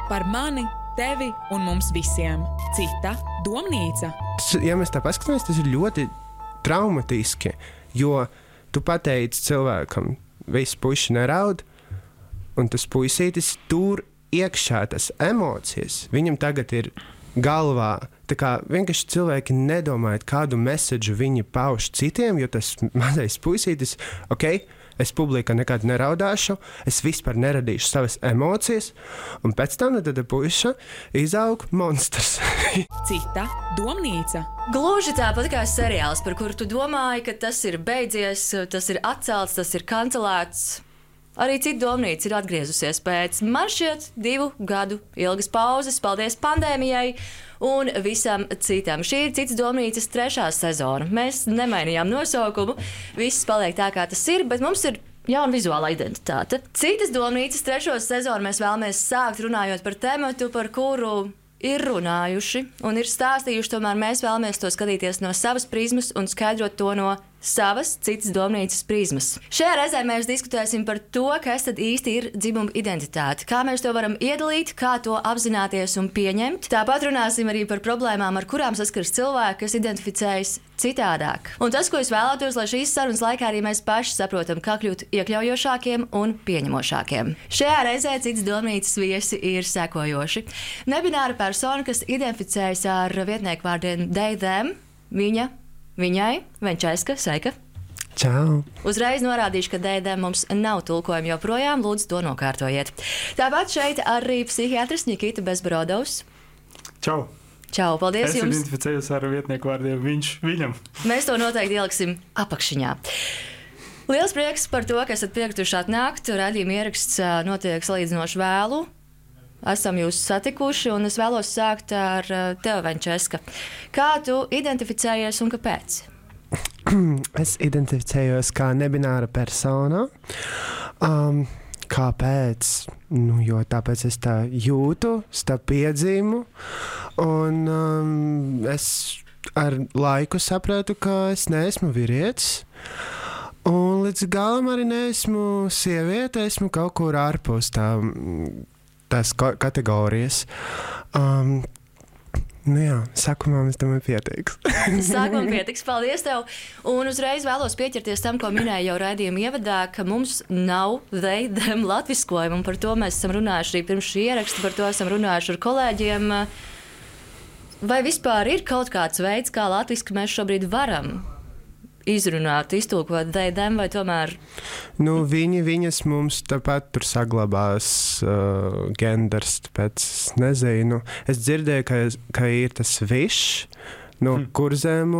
Par mani, tevi un mums visiem. Cita domnīca. Ja mēs tā paskatāmies, tas ir ļoti traumatiski, jo tu pateici cilvēkam, viss puiši neraud, un tas puisītis tur iekšā tas emocijas. Viņam tagad ir galvā. Tā kā vienkārši cilvēki nedomājot, kādu meseģu viņi pauž citiem, jo tas mazais puisītis, es publikā nekad neraudāšu, es vispār neradīšu savas emocijas, un pēc tam tad puiša izaug monstrs. Cita domnīca. Gluži tāpat kā seriāls, par kuru tu domāji, ka tas ir beidzies, tas ir atcelts, tas ir kancelēts. Arī Cita domnīca ir atgriezusies pēc, man šķiet, 2 gadu ilgas pauzes, paldies pandēmijai un visam citam. Šī ir Citas domnīcas 3. sezona. Mēs nemainījām nosaukumu, viss paliek tā, kā tas ir, bet mums ir jauna vizuāla identitāte. Citas domnīcas 3. sezonu mēs vēlamies sākt runājot par tematu, par kuru ir runājuši un ir stāstījuši, tomēr mēs vēlamies to skatīties no savas prizmas un skaidrot to no savas Citas domnīcas prizmas. Šajā reizē mēs diskutēsim par to, kas tad īsti ir dzimuma identitāte, kā mēs to varam iedalīt, kā to apzināties un pieņemt. Tāpat runāsim arī par problēmām, ar kurām saskars cilvēki, kas identificējas citādāk. Un tas, ko es vēlētos, lai šīs sarunas laikā arī mēs paši saprotam, kā kļūt iekļaujošākiem un pieņemošākiem. Šajā reizē Citas domnīcas viesi ir sekojoši. Nebināra persona, kas identificējas ar vietnieku vārdiem they, them, viņa, viņai, Venčaiska, sveika! Čau! Uzreiz norādīšu, ka they, them mums nav tulkojumi joprojām, lūdzu to nokārtojiet. Tāpat šeit arī psihiatrs Nikita Bezbrodovs. Čau! Čau, paldies jums! Es identificējos ar vietnieku vārdiem viņš, viņam. Mēs to noteikti ieliksim apakšiņā. Liels prieks par to, ka esat piektuši atnākt. Raidījuma ieraksts notiek salīdzinoši vēlu. Esam jūs satikuši, un es vēlos sākt ar tevi, Venčeska. Kā tu identificējies un kāpēc? Es identificējos kā nebināra persona. Kāpēc? Jo tāpēc es tā jūtu, es tā piedzīmu, un es ar laiku sapratu, ka es neesmu vīrietis, un līdz galam arī neesmu sieviete, esmu kaut kur ārpus tās kategorijas. Sākumā es domāju pietiks. Sākumā pietiks, paldies tev. Un uzreiz vēlos pieķerties tam, ko minēju jau raidījuma ievadā, ka mums nav they, them latviskojuma, un par to mēs esam runājuši arī pirms šī ieraksta, par to esam runājuši ar kolēģiem. Vai vispār ir kaut kāds veids, kā latviski mēs šobrīd varam izrunāt, iztulkot they, them, vai tomēr? Viņas mums tāpat tur saglabās genders, tāpēc nezinu. Es dzirdēju, ka ir tas višs no kurzēmu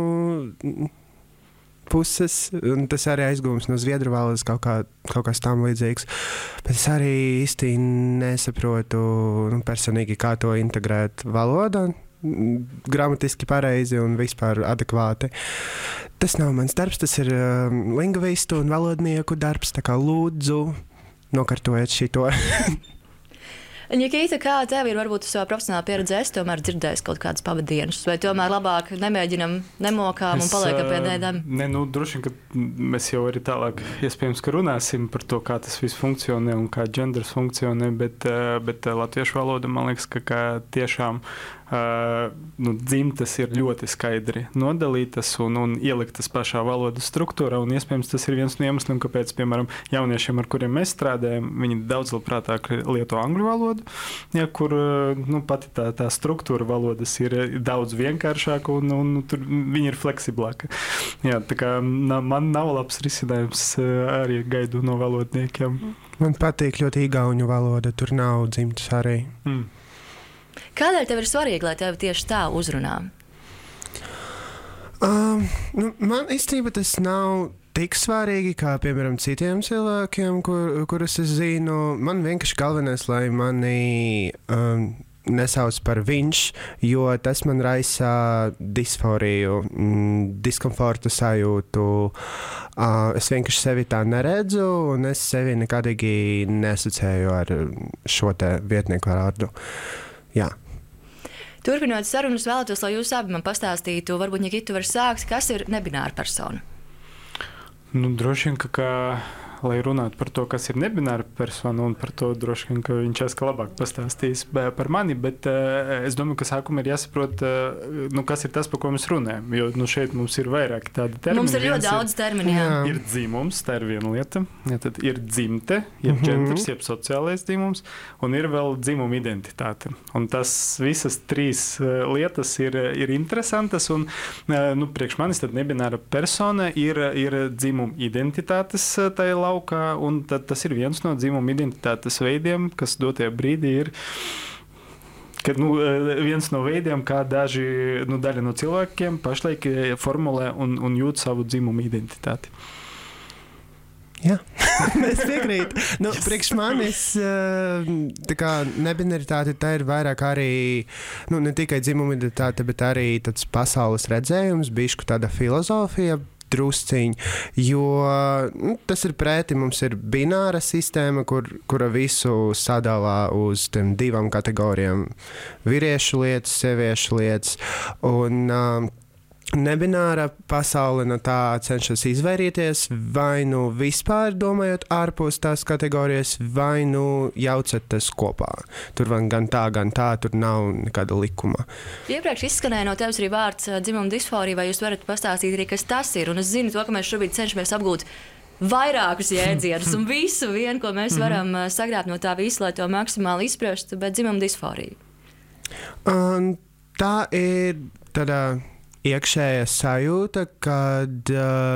puses, un tas arī aizgūms no zviedru valodas kaut kas tam līdzīgs. Bet es arī īsti nesaprotu personīgi, kā to integrēt valodā. Gramatiski pareizi un vispār adekvāti. Tas nav mans darbs, tas ir lingvistu un valodnieku darbs, tā kā lūdzu nokārtojiet šito. Nikita, kā tev ir varbūt savā profesionālā pieredzē, es tomēr dzirdēju kaut kādas pavadienas, vai tomēr labāk nemēģinam, nemokām un paliekam pie dēdām? Droši vien, ka mēs jau arī tālāk iespējams, ka runāsim par to, kā tas viss funkcionē un kā genders funkcionē, bet latviešu valoda, man liekas, ka tiešām dzimtas ir ļoti skaidri nodalītas un ieliktas pašā valodas struktūrā, un iespējams tas ir viens no iemesliem, kāpēc, piemēram, jauniešiem, ar kuriem mēs strādājam, viņi daudz labprātāk lieto angļu valodu, kur pati tā struktūra valodas ir daudz vienkāršāka un tur viņi ir fleksiblāka. Jā, tā kā man nav labs risinājums, arī gaidu no valodniekiem. Man patīk ļoti igauņu valoda, tur nav dzimtas arī. Kādēļ tev ir svarīgi, lai tevi tieši tā uzrunā? Man īstenībā tas nav tik svarīgi, kā, piemēram, citiem cilvēkiem, kurus es zinu. Man vienkārši galvenais, lai mani nesauc par viņš, jo tas man raisa disforiju, diskomfortu sajūtu. Es vienkārši sevi tā neredzu, un es sevi nekādīgi nesacēju ar šo te vietnieku vārdu. Jā. Turpinot sarunu, es vēlētos, lai jūs abi man pastāstītu, varbūt, Nikita, var sākt, kas ir nebināra persona? Droši vien, ka lai runātu par to, kas ir nebināra persona, un par to droši vien, ka viņš aska labāk pastāstīs par mani, bet es domāju, ka sākumā ir jāsaprot, kas ir tas, par ko mēs runājam, jo šeit mums ir vairāki tādi termini. Mums ir ļoti daudz termini, jā. Ir dzimums, tā ir viena lieta, ja tad ir dzimte, jeb ģenders, jeb sociālais dzimums, un ir vēl dzimuma identitāte. Un tas visas trīs lietas ir interesantas, un priekš manis tad nebināra persona ir dzimuma identitātes tajā laukā, un tad tas ir viens no dzimuma identitātes veidiem, kas dotajā brīdī ir kad, viens no veidiem, kā daļa no cilvēkiem pašlaik formulē un jūt savu dzimumu identitāti. Jā, es piekrītu. Priekš manis tā kā nebinaritāte, tā ir vairāk arī, ne tikai dzimuma identitāte, bet arī tāds pasaules redzējums, bišķi tāda filozofija, drusciņi, jo tas ir pretī, mums ir bināra sistēma, kura visu sadalā uz tiem divām kategorijām - vīriešu lietas, sieviešu lietas, un nebināra pasaule no tā cenšas izvairīties, vai vispār domājot ārpus tās kategorijas, vai jaucat tas kopā. Tur gan tā, tur nav nekāda likuma. Iepriekš izskanēja no tevis arī vārds dzimuma disforija, vai jūs varat pastāstīt arī, kas tas ir? Un es zinu to, ka mēs šobrīd cenšamies apgūt vairākus jēdzienus un visu vienu, ko mēs varam sagrābt no tā visu, lai to maksimāli izprastu, bet dzimuma disforija. Tā ir tāda iekšējā sajūta, kad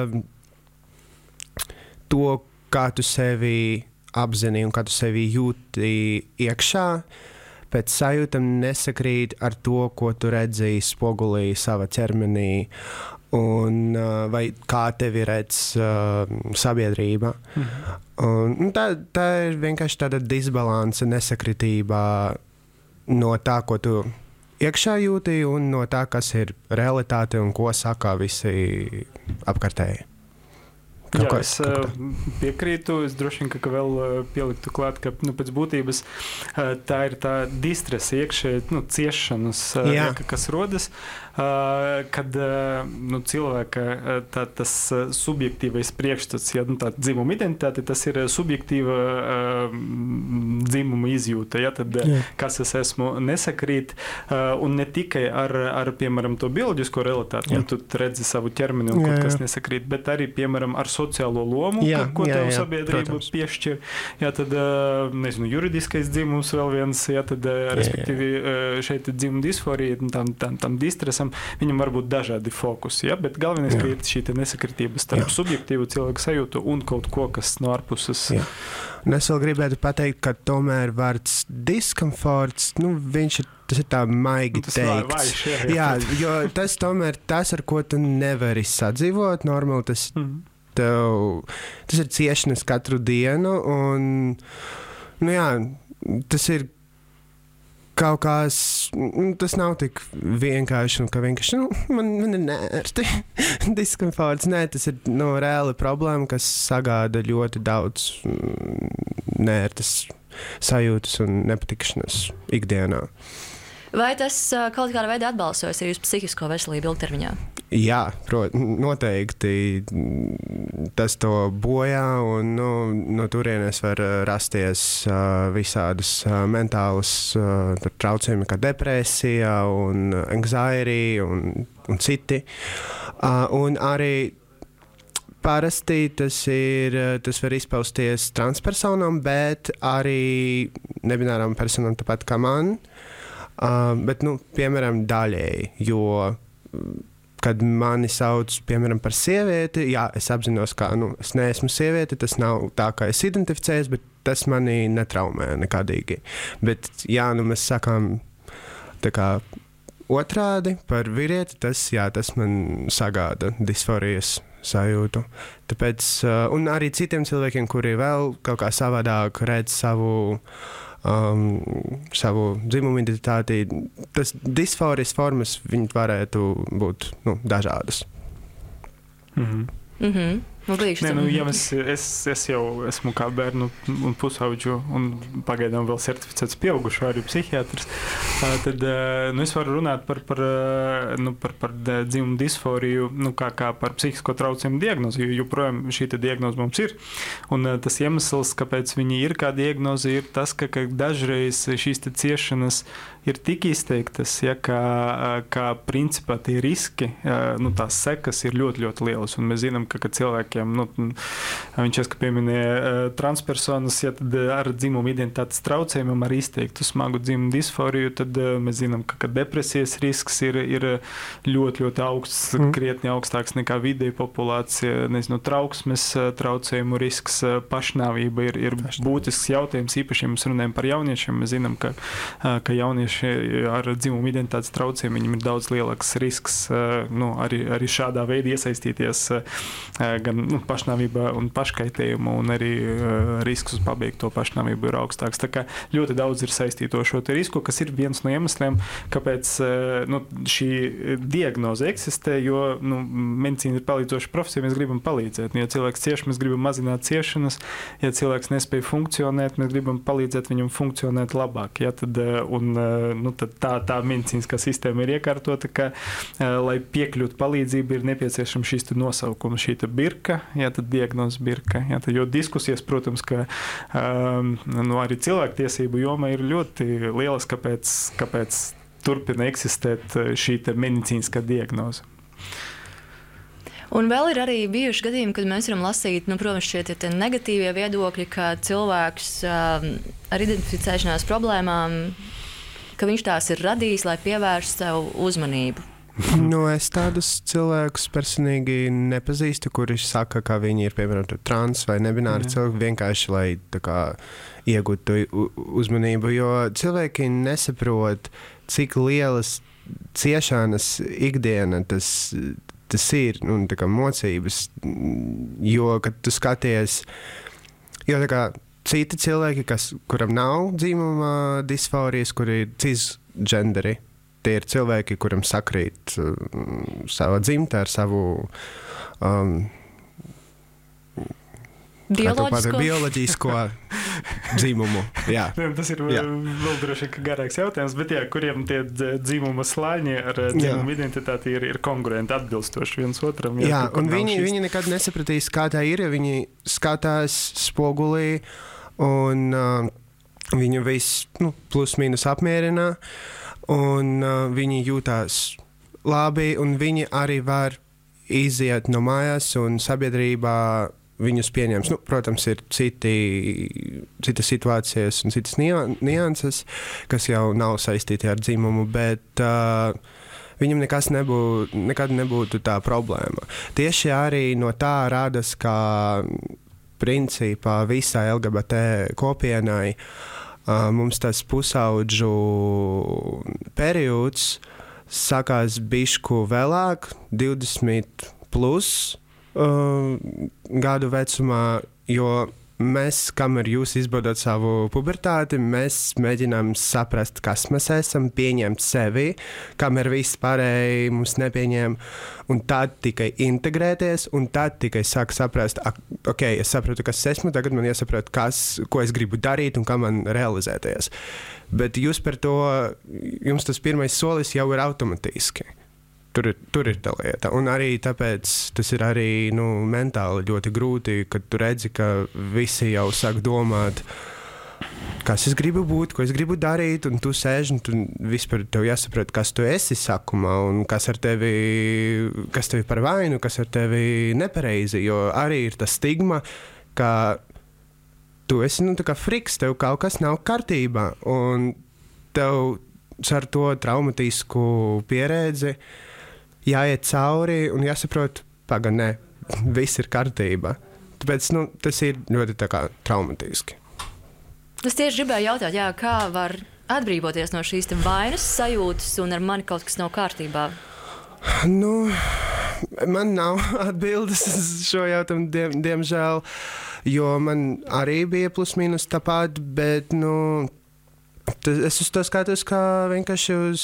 to, kā tu sevi apzini un kā tu sevi jūti iekšā, pēc sajūtam nesakrīt ar to, ko tu redzēji spogulī savā ķermenī, un vai kā tevi redz sabiedrība. Un tā ir vienkārši tāda disbalanse, nesakritība no tā, ko tu iekšā jūti, un no tā, kas ir realitāte un ko saka visi apkārtēji. Es piekrītu. Es droši vien, ka vēl pieliktu klāt, ka pēc būtības tā ir tā distresa iekšēji, ciešanas, kas rodas, kad cilvēka tas subjektīvais priekšstats, tā dzimuma identitāte, tas ir subjektīva dzimuma izjūta. Tad, kas es esmu, nesakrīt, un ne tikai ar piemēram, to bioloģisko realitāti, ja tu redzi savu ķermeni un kaut kas nesakrīt, bet arī, piemēram, ar sociālo lomu, ko tev sabiedrība piešķir. Tad, juridiskais dzimums vēl viens, tad, respektīvi, šeit dzimuma disforija, tam distresam, viņam var būt dažādi fokusi, bet galvenais, ka ir šī nesakritība starp subjektīvu cilvēku sajūtu un kaut ko, kas no ārpuses. Un es vēl gribētu pateikt, ka tomēr vārds diskomforts, tas ir tā maigi teikts. Jo tas tomēr tas, ar ko tu nevari sadzīvot, normāli tas ir ciešanas katru dienu, un tas ir kaut kas, tas nav tik vienkārši, ka vienkārši, man ir nērti diskomforts. Nē, tas ir reāla problēma, kas sagāda ļoti daudz nērtas sajūtas un nepatikšanas ikdienā. Vai tas kaut kādā veidā atbalstojas arī uz psihisko veselību ilgtermiņā? Jā, noteikti tas to bojā, un no turienes var rasties visādas mentālas traucējumi, kā depresija un anxiety un citi. Un arī parasti tas var izpausties transpersonām, bet arī nebinārām personām tāpat kā man. Bet, piemēram, daļēji, jo, kad mani sauc, piemēram, par sievieti, es apzinos, ka, es neesmu sieviete, tas nav tā, kā es identificējos, bet tas mani netraumē nekādīgi. Bet, mēs sakām tā kā otrādi par vīrieti, tas man sagāda disforijas sajūtu. Tāpēc, un arī citiem cilvēkiem, kuri vēl kaut kā savādāk redz savu dzimumu identitāti, tas disforijas formas, viņi varētu būt dažādas. Ja es jau esmu kā bērnu un pusauģu un pagaidām vēl certificēts pieaugušo arī psihiatrs, tad es varu runāt par dzimumu disforiju, kā par psihisko traucējumu diagnozi, jo joprojām šī diagnoze mums ir. Un tas iemesls, kāpēc viņi ir kā diagnoze, ir tas, ka dažreiz šīs ciešanas ir tik izteiktas, ka principā tie riski, tās sekas ir ļoti, ļoti lielas. Un mēs zinām, ka cilvēkiem, viņš pieminēja transpersonas, ja tad ar dzimumu identitātes traucējumiem, ar izteiktu smagu dzimumu disforiju, tad mēs zinām, ka depresijas risks ir ļoti, ļoti augsts, krietni augstāks nekā vidēja populācija, trauksmes traucējumu risks, pašnāvība ir būtisks jautājums, īpaši, ja mēs runājam par jauniešiem, mēs zinām, ka jaunieši ar dzimumu identitātes traucējumiem viņam ir daudz lielāks risks arī šādā veidā iesaistīties gan pašnāvībā un paškaitējumu, un arī risks uz pabeigto pašnāvību ir augstāks. Tā kā ļoti daudz ir saistīto šo risku, kas ir viens no iemesliem, kāpēc šī diagnoze eksistē, jo medicīna ir palīdzoša profesija, mēs gribam palīdzēt. Ja cilvēks cieš, mēs gribam mazināt ciešanas, ja cilvēks nespēj funkcionēt, mēs gribam palīdzēt viņam funkcionēt labāk. Ja, tad tā medicīniskā sistēma ir iekārtota, ka, lai piekļūtu palīdzību, ir nepieciešama šīs nosaukuma, šī birka, tad diagnoze birka. Tad, jo diskusijas, protams, ka arī cilvēktiesību joma ir ļoti lielas, kāpēc turpina eksistēt šī medicīniskā diagnoze. Un vēl ir arī bijuši gadījumi, kad mēs varam lasīt, protams, šie negatīvie viedokļi, ka cilvēks ar identificēšanās problēmām, ka viņš tās ir radījis, lai pievērstu sev uzmanību. Es tādus cilvēkus personīgi nepazīstu, kuri saka, ka viņi ir, piemēram, trans vai nebināri cilvēki, vienkārši, lai iegūtu uzmanību, jo cilvēki nesaprot, cik lielas ciešanas ikdiena tas ir, mocības, jo, kad tu skaties, jo citi cilvēki, kuram nav dzimuma disforijas, kuri ir cisgenderi, tie ir cilvēki, kuram sakrīt sava dzimta ar savu bioloģisko dzimumu. Jā. Tas ir vēl droši garāks jautājums, bet kuriem tie dzimuma slāņi ar dzimumu identitāti ir kongruenti, atbilstoši viens otram. Un viņi nekad nesapratīs, kā tā ir, ja viņi skatās spogulī un viņu viss plus mīnus apmierina, un viņi jūtās labi, un viņi arī var iziet no mājās un sabiedrībā viņus pieņems. Protams, ir citas situācijas un citas nianses, kas jau nav saistīti ar dzimumu, bet viņam nekad nebūtu tā problēma. Tieši arī no tā radas, ka principā visai LGBT kopienai mums tas pusaudžu periods sākās bišku vēlāk, 20 plus gadu vecumā, jo mēs, kamēr jūs izbaudāt savu pubertāti, mēs mēģinām saprast, kas mēs esam, pieņemt sevi, kamēr viss pārējie mums nepieņem, un tad tikai integrēties, un tad tikai sāk saprast, ok, es sapratu, kas esmu, tagad man jāsaprot, ko es gribu darīt un kā man realizēties. Bet jūs par to, jums tas pirmais solis jau ir automatiski. Tur ir tā lieta. Un arī tāpēc tas ir arī mentāli ļoti grūti, kad tu redzi, ka visi jau sāk domāt, kas es gribu būt, ko es gribu darīt, un tu sēž, un tu vispār tev jāsaprot, kas tu esi sākumā, un kas tevi par vainu, kas ar tevi nepareizi, jo arī ir tas stigma, ka tu esi, tā kā friks, tev kaut kas nav kārtībā, un tev ar to traumatisku pieredzi jāiet cauri un jāsaprot, nē, viss ir kārtībā. Tāpēc tas ir ļoti traumatiski. Es tieši gribēju jautāt, kā var atbrīvoties no šīs vainas sajūtas un ar mani kaut kas nav kārtībā? Man nav atbildes uz šo jautājumu, diemžēl, jo man arī bija plus mīnus tāpat, bet, es uz to skatos kā vienkārši uz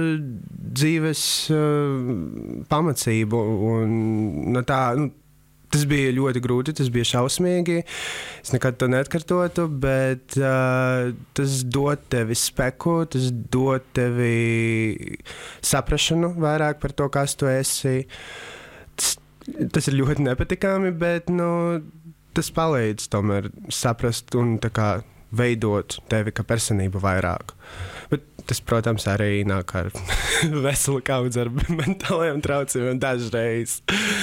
dzīves pamacību un Tas bija ļoti grūti, tas bija šausmīgi. Es nekad to neatkārtotu, bet tas dod tevi speku, tas dod tevi saprašanu vairāk par to, kas tu esi. Tas ir ļoti nepatikami, bet tas palīdz tomēr saprast un tā kā veidot tevi kā personību vairāk. Bet tas, protams, arī nāk ar veselu kaudzi ar mentālajiem traucējumiem dažreiz.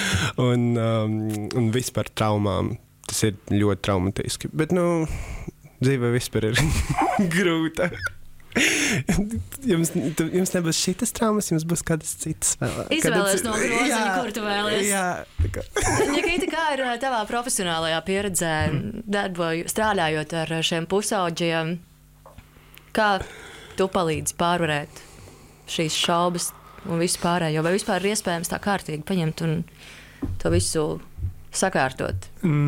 Un vispār traumām. Tas ir ļoti traumatiski. Bet, dzīve vispār ir grūta. Jums nebūs šitas traumas, jums būs kādas citas vēl. Izvēlēs no groziņa, kur tu vēlies. Jā. Nikita, kā ir tavā profesionālajā pieredzē, strādājot ar šiem pusauģiem, kā tu palīdzi pārvarēt šīs šaubas un visu pārējo? Vai vispār ir iespējams tā kārtīgi paņemt un to visu sakārtot?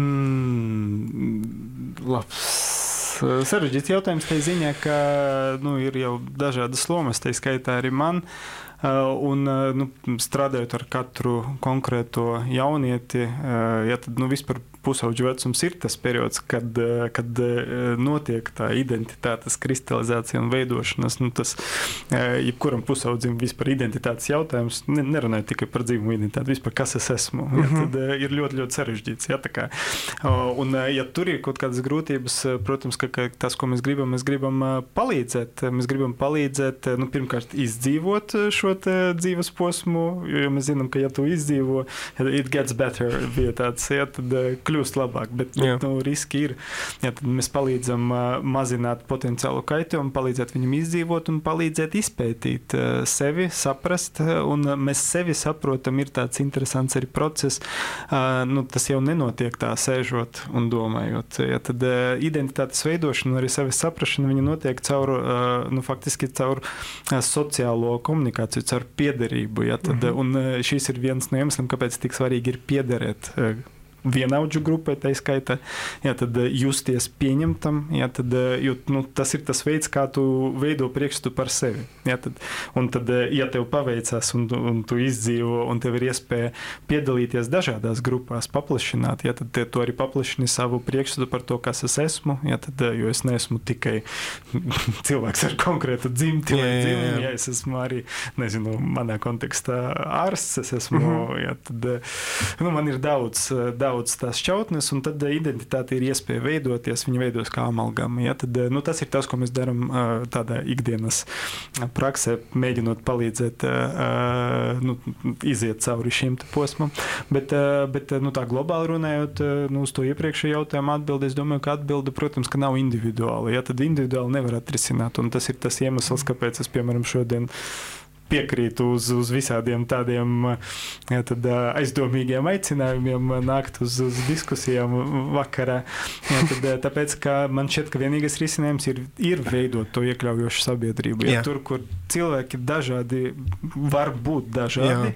Labs. Sarežģīts jautājums tai ziņā, ka ir jau dažādas lomas, tai skaitā arī man. Un strādājot ar katru konkrēto jaunieti, tad vispār pusauģu vecums ir tas periods, kad notiek tā identitātes kristalizācija un veidošanas. Tas jebkuram pusaudzim vispār identitātes jautājums, nerunāju tikai par dzīvumu identitāti, vispār kas es esmu. Tad ir ļoti, ļoti sarežģīts. Un ja tur ir kaut kādas grūtības, protams, ka tas, ko mēs gribam palīdzēt. Mēs gribam palīdzēt, pirmkārt, izdzīvot šo dzīves posmu, jo mēs zinām, ka ja tu izdzīvo, it gets better, bija tāds, tad kļūst labāk, bet riski ir. Tad mēs palīdzam mazināt potenciālu kaitējumu, palīdzēt viņam izdzīvot un palīdzēt izpētīt sevi, saprast, un mēs sevi saprotam, ir tāds interesants arī process. Tas jau nenotiek tā sēžot un domājot. Tad identitātes veidošana, arī sevi saprašana, viņa notiek faktiski caur sociālo komunikāciju, caur piederību. Un šis ir viens no iemesliem, kāpēc tik svarīgi ir piederēt vienaudžu grupai, tai skaitā, tad justies pieņemtam, jo tas ir tas veids, kā tu veido priekšstatu par sevi. Un tad, ja tev paveicās un tu izdzīvo, un tev ir iespēja piedalīties dažādās grupās, paplašināt, tad tu arī paplašini savu priekšstatu par to, kas es esmu, jo es neesmu tikai cilvēks ar konkrētu dzimti vai dzimumu, es esmu arī, manā kontekstā ārsts, es esmu, tad man ir daudz tās šķautnes, un tad identitāte ir iespēja veidoties, viņa veidos kā amalgama. Tad, tas ir tas, ko mēs darām tādā ikdienas praksē, mēģinot palīdzēt iziet cauri šim posmam. Bet tā globāli runājot, uz to iepriekšējo jautājumu atbildi, es domāju, ka atbilde, protams, ka nav individuāli. Tad individuāli nevar atrisināt, un tas ir tas iemesls, kāpēc es, piemēram, šodien piekrītu uz visādiem tādiem aizdomīgiem aicinājumiem nākt uz diskusijām vakarā. Tāpēc, ka man šķiet, ka vienīgais risinājums ir veidot to iekļaujošu sabiedrību. Tur, kur cilvēki dažādi, var būt dažādi,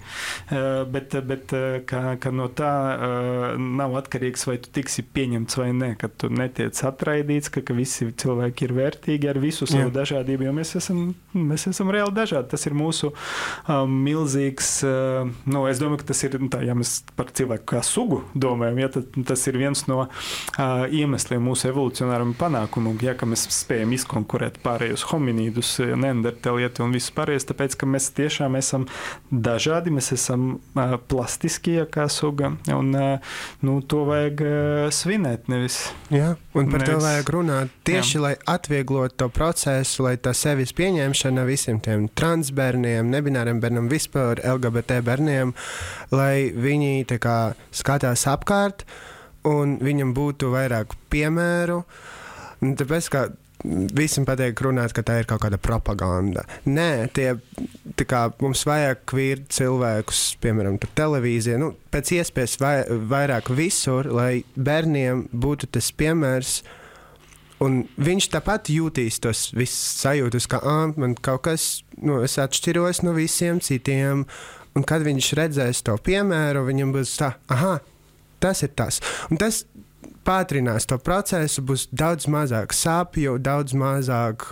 bet ka no tā nav atkarīgs, vai tu tiksi pieņemts vai ne, ka tu netiec atraidīts, ka visi cilvēki ir vērtīgi ar visu savu dažādību, jo mēs esam reāli dažādi. Tas ir mūsu milzīgs, es domāju, ka tas ir, ja mēs par cilvēku kā sugu domājam, tad tas ir viens no iemesliem mūsu evolucionāram panākumam, ka mēs spējam izkonkurēt pārējos hominīdus, neandertalieti un visus pārējos, tāpēc, ka mēs tiešām esam dažādi, mēs esam plastiskie kā suga, un to vajag svinēt, nevis. Jā, un par to vajag runāt tieši, lai atvieglot to procesu, lai tā sevis pieņemšana visiem tiem transbērniem, nebināriem bērniem, vispār LGBT bērniem, lai viņi tā kā skatās apkārt un viņam būtu vairāk piemēru. Tāpēc, ka visiem patīk runāt, ka tā ir kaut kāda propaganda. Nē, tā kā mums vajag kvirt cilvēkus, piemēram, televīzija, pēc iespējas vairāk visur, lai bērniem būtu tas piemērs. Un viņš tāpat jūtīs tos visus sajūtus, ka man kaut kas, es atšķiros no visiem citiem, un kad viņš redzēs to piemēru, viņam būs tā, tas ir tas. Un tas pātrinās to procesu, būs daudz mazāk sāpju, daudz mazāk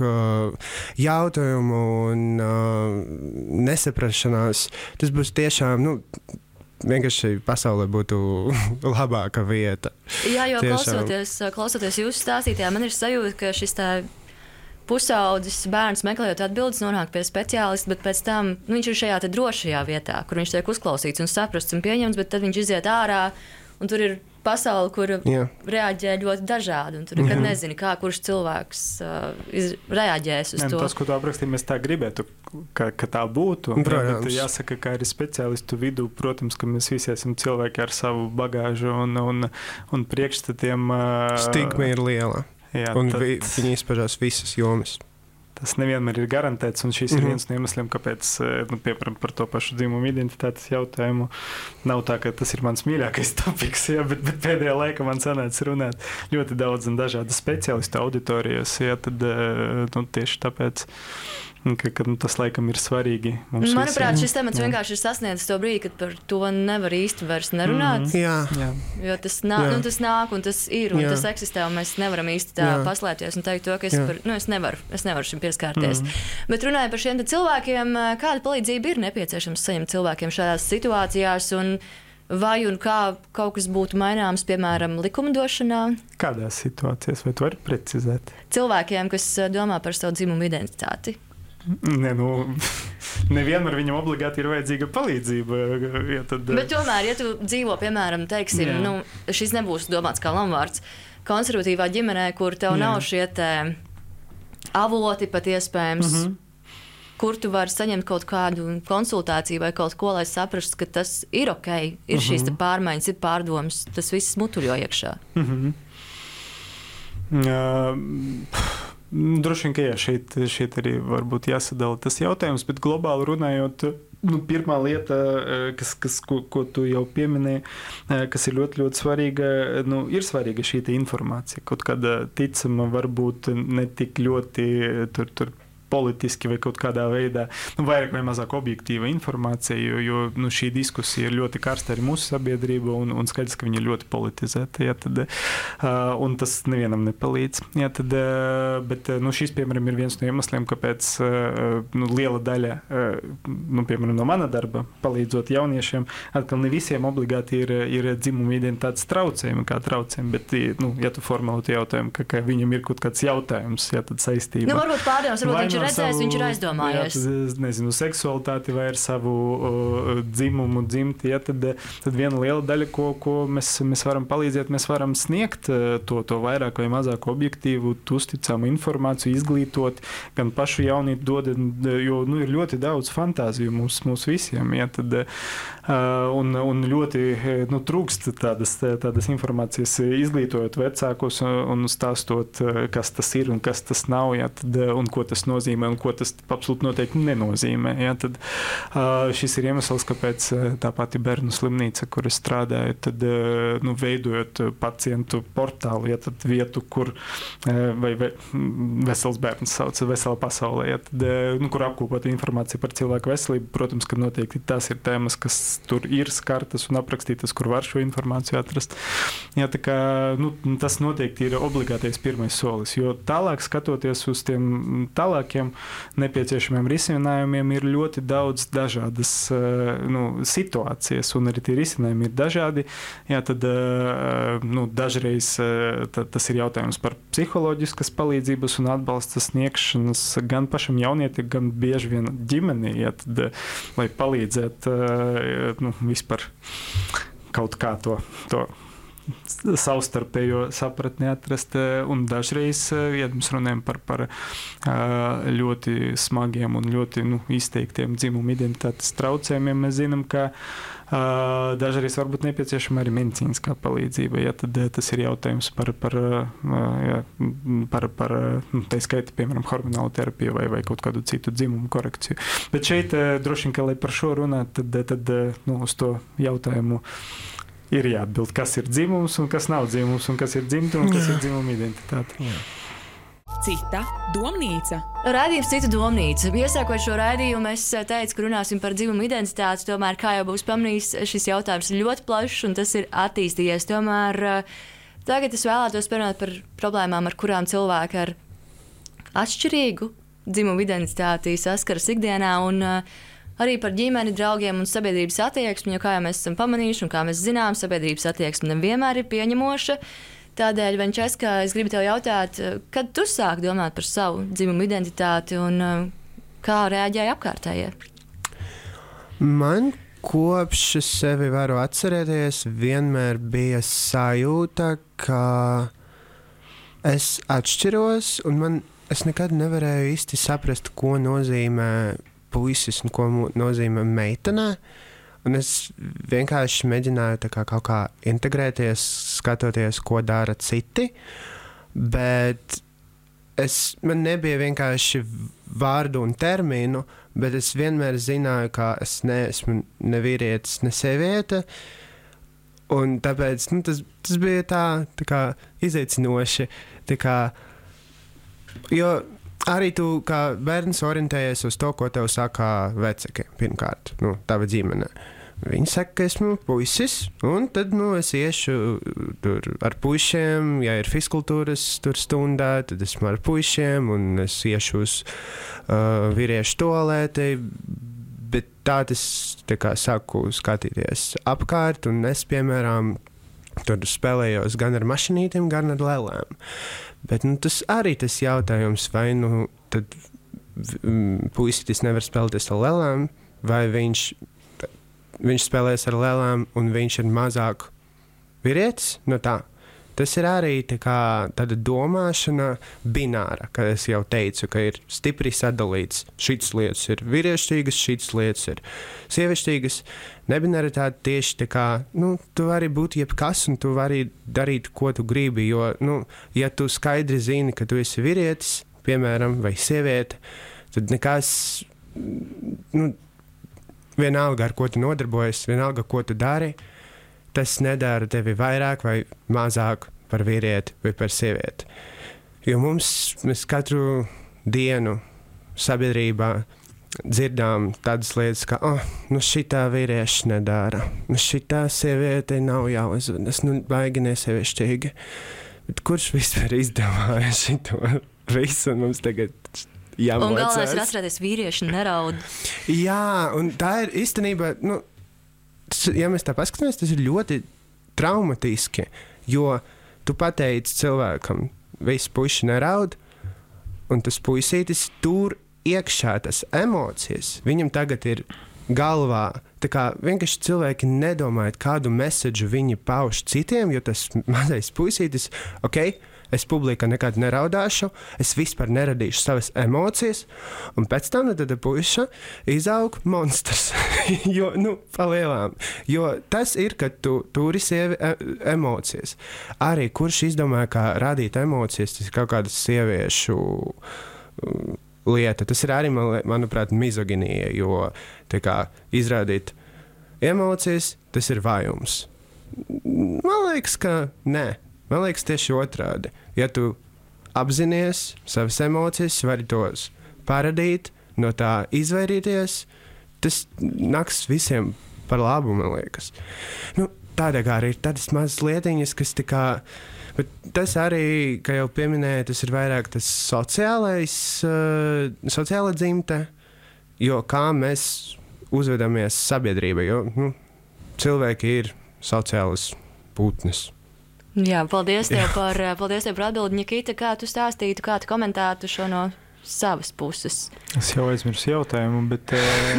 jautājumu un nesaprašanās. Tas būs tiešām, vienkārši pasaulē būtu labāka vieta. Jā, jo Tiešām. klausoties jūsu stāstītajā, man ir sajūta, ka šis tā pusaudzis bērns meklējot atbildes, nonāk pie speciālista, bet pēc tam viņš ir šajā te drošajā vietā, kur viņš tiek uzklausīts un saprasts un pieņemts, bet tad viņš iziet ārā un tur ir pasaule, kur reaģē ļoti dažādi. Un tur nekad nezini, kā kurš cilvēks reaģēs uz to. Tas, ko tu aprakstīji, mēs tā gribētu, ka tā būtu. Bet jāsaka, ka arī speciālistu vidū, protams, ka mēs visi esam cilvēki ar savu bagāžu un priekšstatiem. Stigma ir liela. Jā, viņi izpažās visas jomas. Tas nevienmēr ir garantēts, un šis ir viens no iemesliem, kāpēc, piemēram, par to pašu dzimumu identitātes jautājumu nav tā, ka tas ir mans mīļākais topiks, bet pēdējā laikā man sanāca runāt ļoti daudz un dažādas speciālistu auditorijas, tad tieši tāpēc, ka tas laikam ir svarīgi mums visiem. Manuprāt, šis temats vienkārši ir sasniedzis to brīdi, kad par to nevar īsti vairs nerunāt. Jā. Jo tas nāk, un tas ir, un tas eksistē, un mēs nevaram īsti tā paslēpties un teikt to, ka es nevaru šim pieskārties. Bet runājot par šiem cilvēkiem, kāda palīdzība ir nepieciešams saņemt cilvēkiem šādās situācijās, un vai un kā kaut kas būtu maināms, piemēram, likumdošanā? Kādās situācijās, vai tu vari precizēt? Cilvēkiem, kas domā par savu dzimumu identitāti. Nevienmēr viņam obligāti ir vajadzīga palīdzība. Bet tomēr, ja tu dzīvo, piemēram, teiksim, šis nebūs domāts kā lamvārds, konservatīvā ģimenē, kur tev nav šie te avoti pat iespējams, kur tu vari saņemt kaut kādu konsultāciju vai kaut ko, lai saprastu, ka tas ir ok, ir šīs te pārmaiņas, ir pārdomas, tas viss mutuļo iekšā. Droši vien, ka šeit arī varbūt jāsadala tas jautājums, bet globāli runājot, pirmā lieta, ko tu jau pieminēji, kas ir ļoti, ļoti svarīga, ir svarīga šī informācija. Kaut kāda ticama, varbūt ne tik ļoti tur politiski vai kaut kādā veidā, vairāk vai mazāk objektīva informācija, jo šī diskusija ir ļoti karsta arī mūsu sabiedrība un skaidrs, ka viņa ir ļoti politizēta. Un tas nevienam nepalīdz. Bet šis, piemēram, ir viens no iemesliem, kāpēc liela daļa, piemēram, no mana darba, palīdzot jauniešiem, atkal ne visiem obligāti ir dzimuma identitātes traucējumi, bet, ja tu formulētu jautājumu, ka viņam ir kaut kāds jautājums, tad saistība. Varbūt pārdevums, varbūt viņš ir redzējis, viņš ir aizdomājies. Nezinu, seksualitāti vai ar savu dzimumu dzimti, tad viena liela daļa, ko mēs varam palīdzēt, mēs varam sniegt to vairāk vai mazāk objektīvu, uzticamu informāciju, izglītot, gan pašu jaunību dod, jo ir ļoti daudz fantāziju mums visiem, un ļoti trūkst tādas informācijas, izglītojot vecākus un stāstot, kas tas ir un kas tas nav, un ko tas nozīmē un ko tas absolūti noteikti nenozīmē. Tad šis ir iemesls, kāpēc tā pati bērnu slimnīca, kur es strādāju, tad veidojot pacientu portālu, tad vietu, kur vai vesels bērns sauc vesela pasaulē, kur apkopot informāciju par cilvēku veselību. Protams, ka noteikti tās ir tēmas, kas tur ir skartas un aprakstītas, kur var šo informāciju atrast. Tā kā, tas noteikti ir obligātais pirmais solis, jo tālāk skatoties uz tiem tālākiem nepieciešamiem risinājumiem ir ļoti daudz dažādas situācijas, un arī tie risinājumi ir dažādi. Tad dažreiz tas ir jautājums par psiholoģiskas palīdzības un atbalsta sniegšanas gan pašam jaunietim, gan bieži vien ģimenei, lai palīdzētu vispār kaut kā to savstarpējo sapratni atrast, un dažreiz, ja mēs runājam par ļoti smagiem un ļoti izteiktiem dzimuma identitātes traucējumiem, mēs zinām, ka dažreiz varbūt nepieciešama arī medicīniskā palīdzība. Tad tas ir jautājums par tā skaita, piemēram, hormonālu terapiju vai kaut kādu citu dzimumu korekciju. Bet šeit droši vien, ka, lai par šo runāt, tad uz to jautājumu ir jāatbild, kas ir dzimums un kas nav dzimums, un kas ir dzimta un kas ir dzimuma identitāte. Cita domnīca. Raidījums Cita domnīca. Iesākot šo raidījumu, es teicu, ka runāsim par dzimumu identitāti. Tomēr, kā jau būs pamanījis, šis jautājums ir ļoti plašs un tas ir attīstījies. Tomēr tagad es vēlētos parunāt par problēmām, ar kurām cilvēki ar atšķirīgu dzimumu identitāti saskaras ikdienā. Un arī par ģimeni, draugiem un sabiedrības attieksmi, jo, kā jau mēs esam pamanījuši un kā mēs zinām, sabiedrības attieksme nevienmēr ir pieņemoša. Tādēļ, Venčeska, es gribu tev jautāt, kad tu sāki domāt par savu dzimumu identitāti un kā reaģēja apkārtējie? Man kopš es sevi varu atcerēties, vienmēr bija sajūta, ka es atšķiros, un es nekad nevarēju īsti saprast, ko nozīmē puisis un ko nozīmē meitenē. Un es vienkārši mēģināju kaut kā integrēties, skatoties, ko dara citi, bet man nebija vienkārši vārdu un terminu, bet es vienmēr zināju, ka es neesmu ne vīrietis, ne sieviete. Un tāpēc tas bija tā kā izaicinoši. Jo arī tu kā bērns orientējies uz to, ko tev saka vecāki, pirmkārt, tava ģimene. Viņi saka, ka esmu puisis, un tad es iešu tur ar puišiem, ja ir fizkultūras stundā, tad esmu ar puišiem, un es iešu uz vīriešu toalēti, bet tā tas sāku skatīties apkārt, un es, piemēram, tur spēlējos gan ar mašinītiem, gan ar lelēm. Bet tas arī tas jautājums, vai tad puisītis nevar spēlēties ar lelēm, vai viņš spēlēs ar lelēm un viņš ir mazāk vīrietis. Tā. Tas ir arī tāda domāšana bināra, kā es jau teicu, ka ir stipri sadalīts. Šitas lietas ir vīriešķīgas, šitas lietas ir sievišķīgas. Nebinaritāte tieši tu vari būt jebkas un tu vari darīt, ko tu gribi, jo, ja tu skaidri zini, ka tu esi vīrietis, piemēram, vai sieviete, tad nekas, vienalga, ar ko tu nodarbojies, vienalga, ko tu dari, tas nedara tevi vairāk vai mazāk par vīrieti vai par sievieti. Jo mēs katru dienu sabiedrībā dzirdām tādas lietas, ka šitā vīrieši nedara, šitā sieviete nav jāuzvedas, baigi nesievišķīgi. Bet kurš vispār izdomāja šito visu, un mums tagad jāmocās? Un galvenais ir atcerēties, vīrieši neraud. Jā, un tā ir īstenībā, ja mēs tā paskatāmies, tas ir ļoti traumatiski, jo tu pateici cilvēkam, visi puiši neraud, un tas puisītis tur iekšā tas emocijas, viņam tagad ir galvā. Tā kā vienkārši cilvēki nedomāja, kādu meseģu viņi pauž citiem, jo tas mazais puisītis, es publikā nekad neraudāšu, es vispār neradīšu savas emocijas, un pēc tam tad puiša izaug monstrs, jo, palielām. Jo tas ir, ka tu turi sievi emocijas. Arī kurš izdomāja, kā radīt emocijas, tas ir kaut kādas sieviešu lieta. Tas ir arī, manuprāt, mizoginija, jo izrādīt emocijas, tas ir vājums. Man liekas, ka nē. Man liekas tieši otrādi. Ja tu apzinies savas emocijas, vari tos paradīt, no tā izvairīties, tas nāks visiem par labu, man liekas. Tādā kā arī ir tādas mazas lietiņas, kas bet tas arī, kā jau pieminēju, tas ir vairāk tas sociāla dzimte, jo kā mēs uzvedamies sabiedrībā, jo cilvēki ir sociālas putnes. Jā, paldies tev par atbildi, Nikita, kā tu stāstītu, kā tu komentētu šo no savas puses. Es jau aizmirsu jautājumu, bet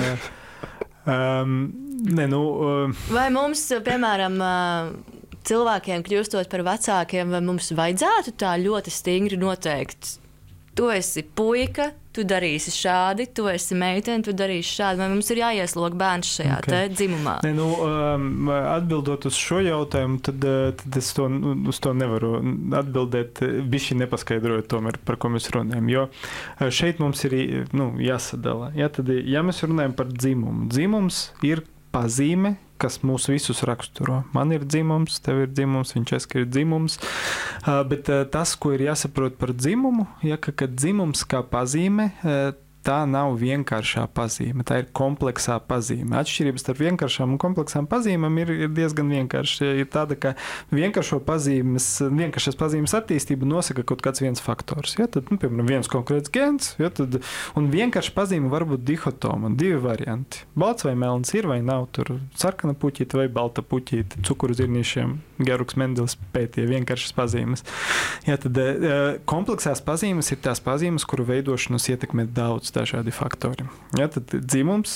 Vai mums, piemēram, cilvēkiem kļūstot par vecākiem, vai mums vajadzētu tā ļoti stingri noteikt? Tu esi puika, tu darīsi šādi, tu esi meitene, tu darīsi šādi. Vai mums ir jāieslog bērns šajā dzimumā? Atbildot uz šo jautājumu, tad es uz to nevaru atbildēt, bišķi nepaskaidrojot tomēr, par ko mēs runājam. Jo šeit mums ir jāsadala. Ja mēs runājam par dzimumu, dzimums ir pazīme, kas mūs visus raksturo. Man ir dzimums, tev ir dzimums, Venčeska ir dzimums, bet tas, ko ir jāsaprot par dzimumu, ka dzimums kā pazīme, tā nav vienkāršā pazīme, tā ir kompleksā pazīme. Atšķirības starp vienkāršām un kompleksām pazīmēm ir diezgan vienkārša. Ir tāda, ka vienkāršās pazīmes attīstību nosaka kaut kāds viens faktors. Ja? Tad, piemēram, viens konkrēts gens, ja? Un vienkārša pazīme var būt dihotoma, divi varianti. Balts vai melns ir vai nav, tur sarkana puķīte vai balta puķīte, cukuru zirnīšiem. Georgs Mendelis pētīja vienkāršas pazīmes. Ja, tad kompleksās pazīmes ir tās pazīmes, kuru veidošanos ietekmē daudz dažādi faktori. Ja, tad dzimums,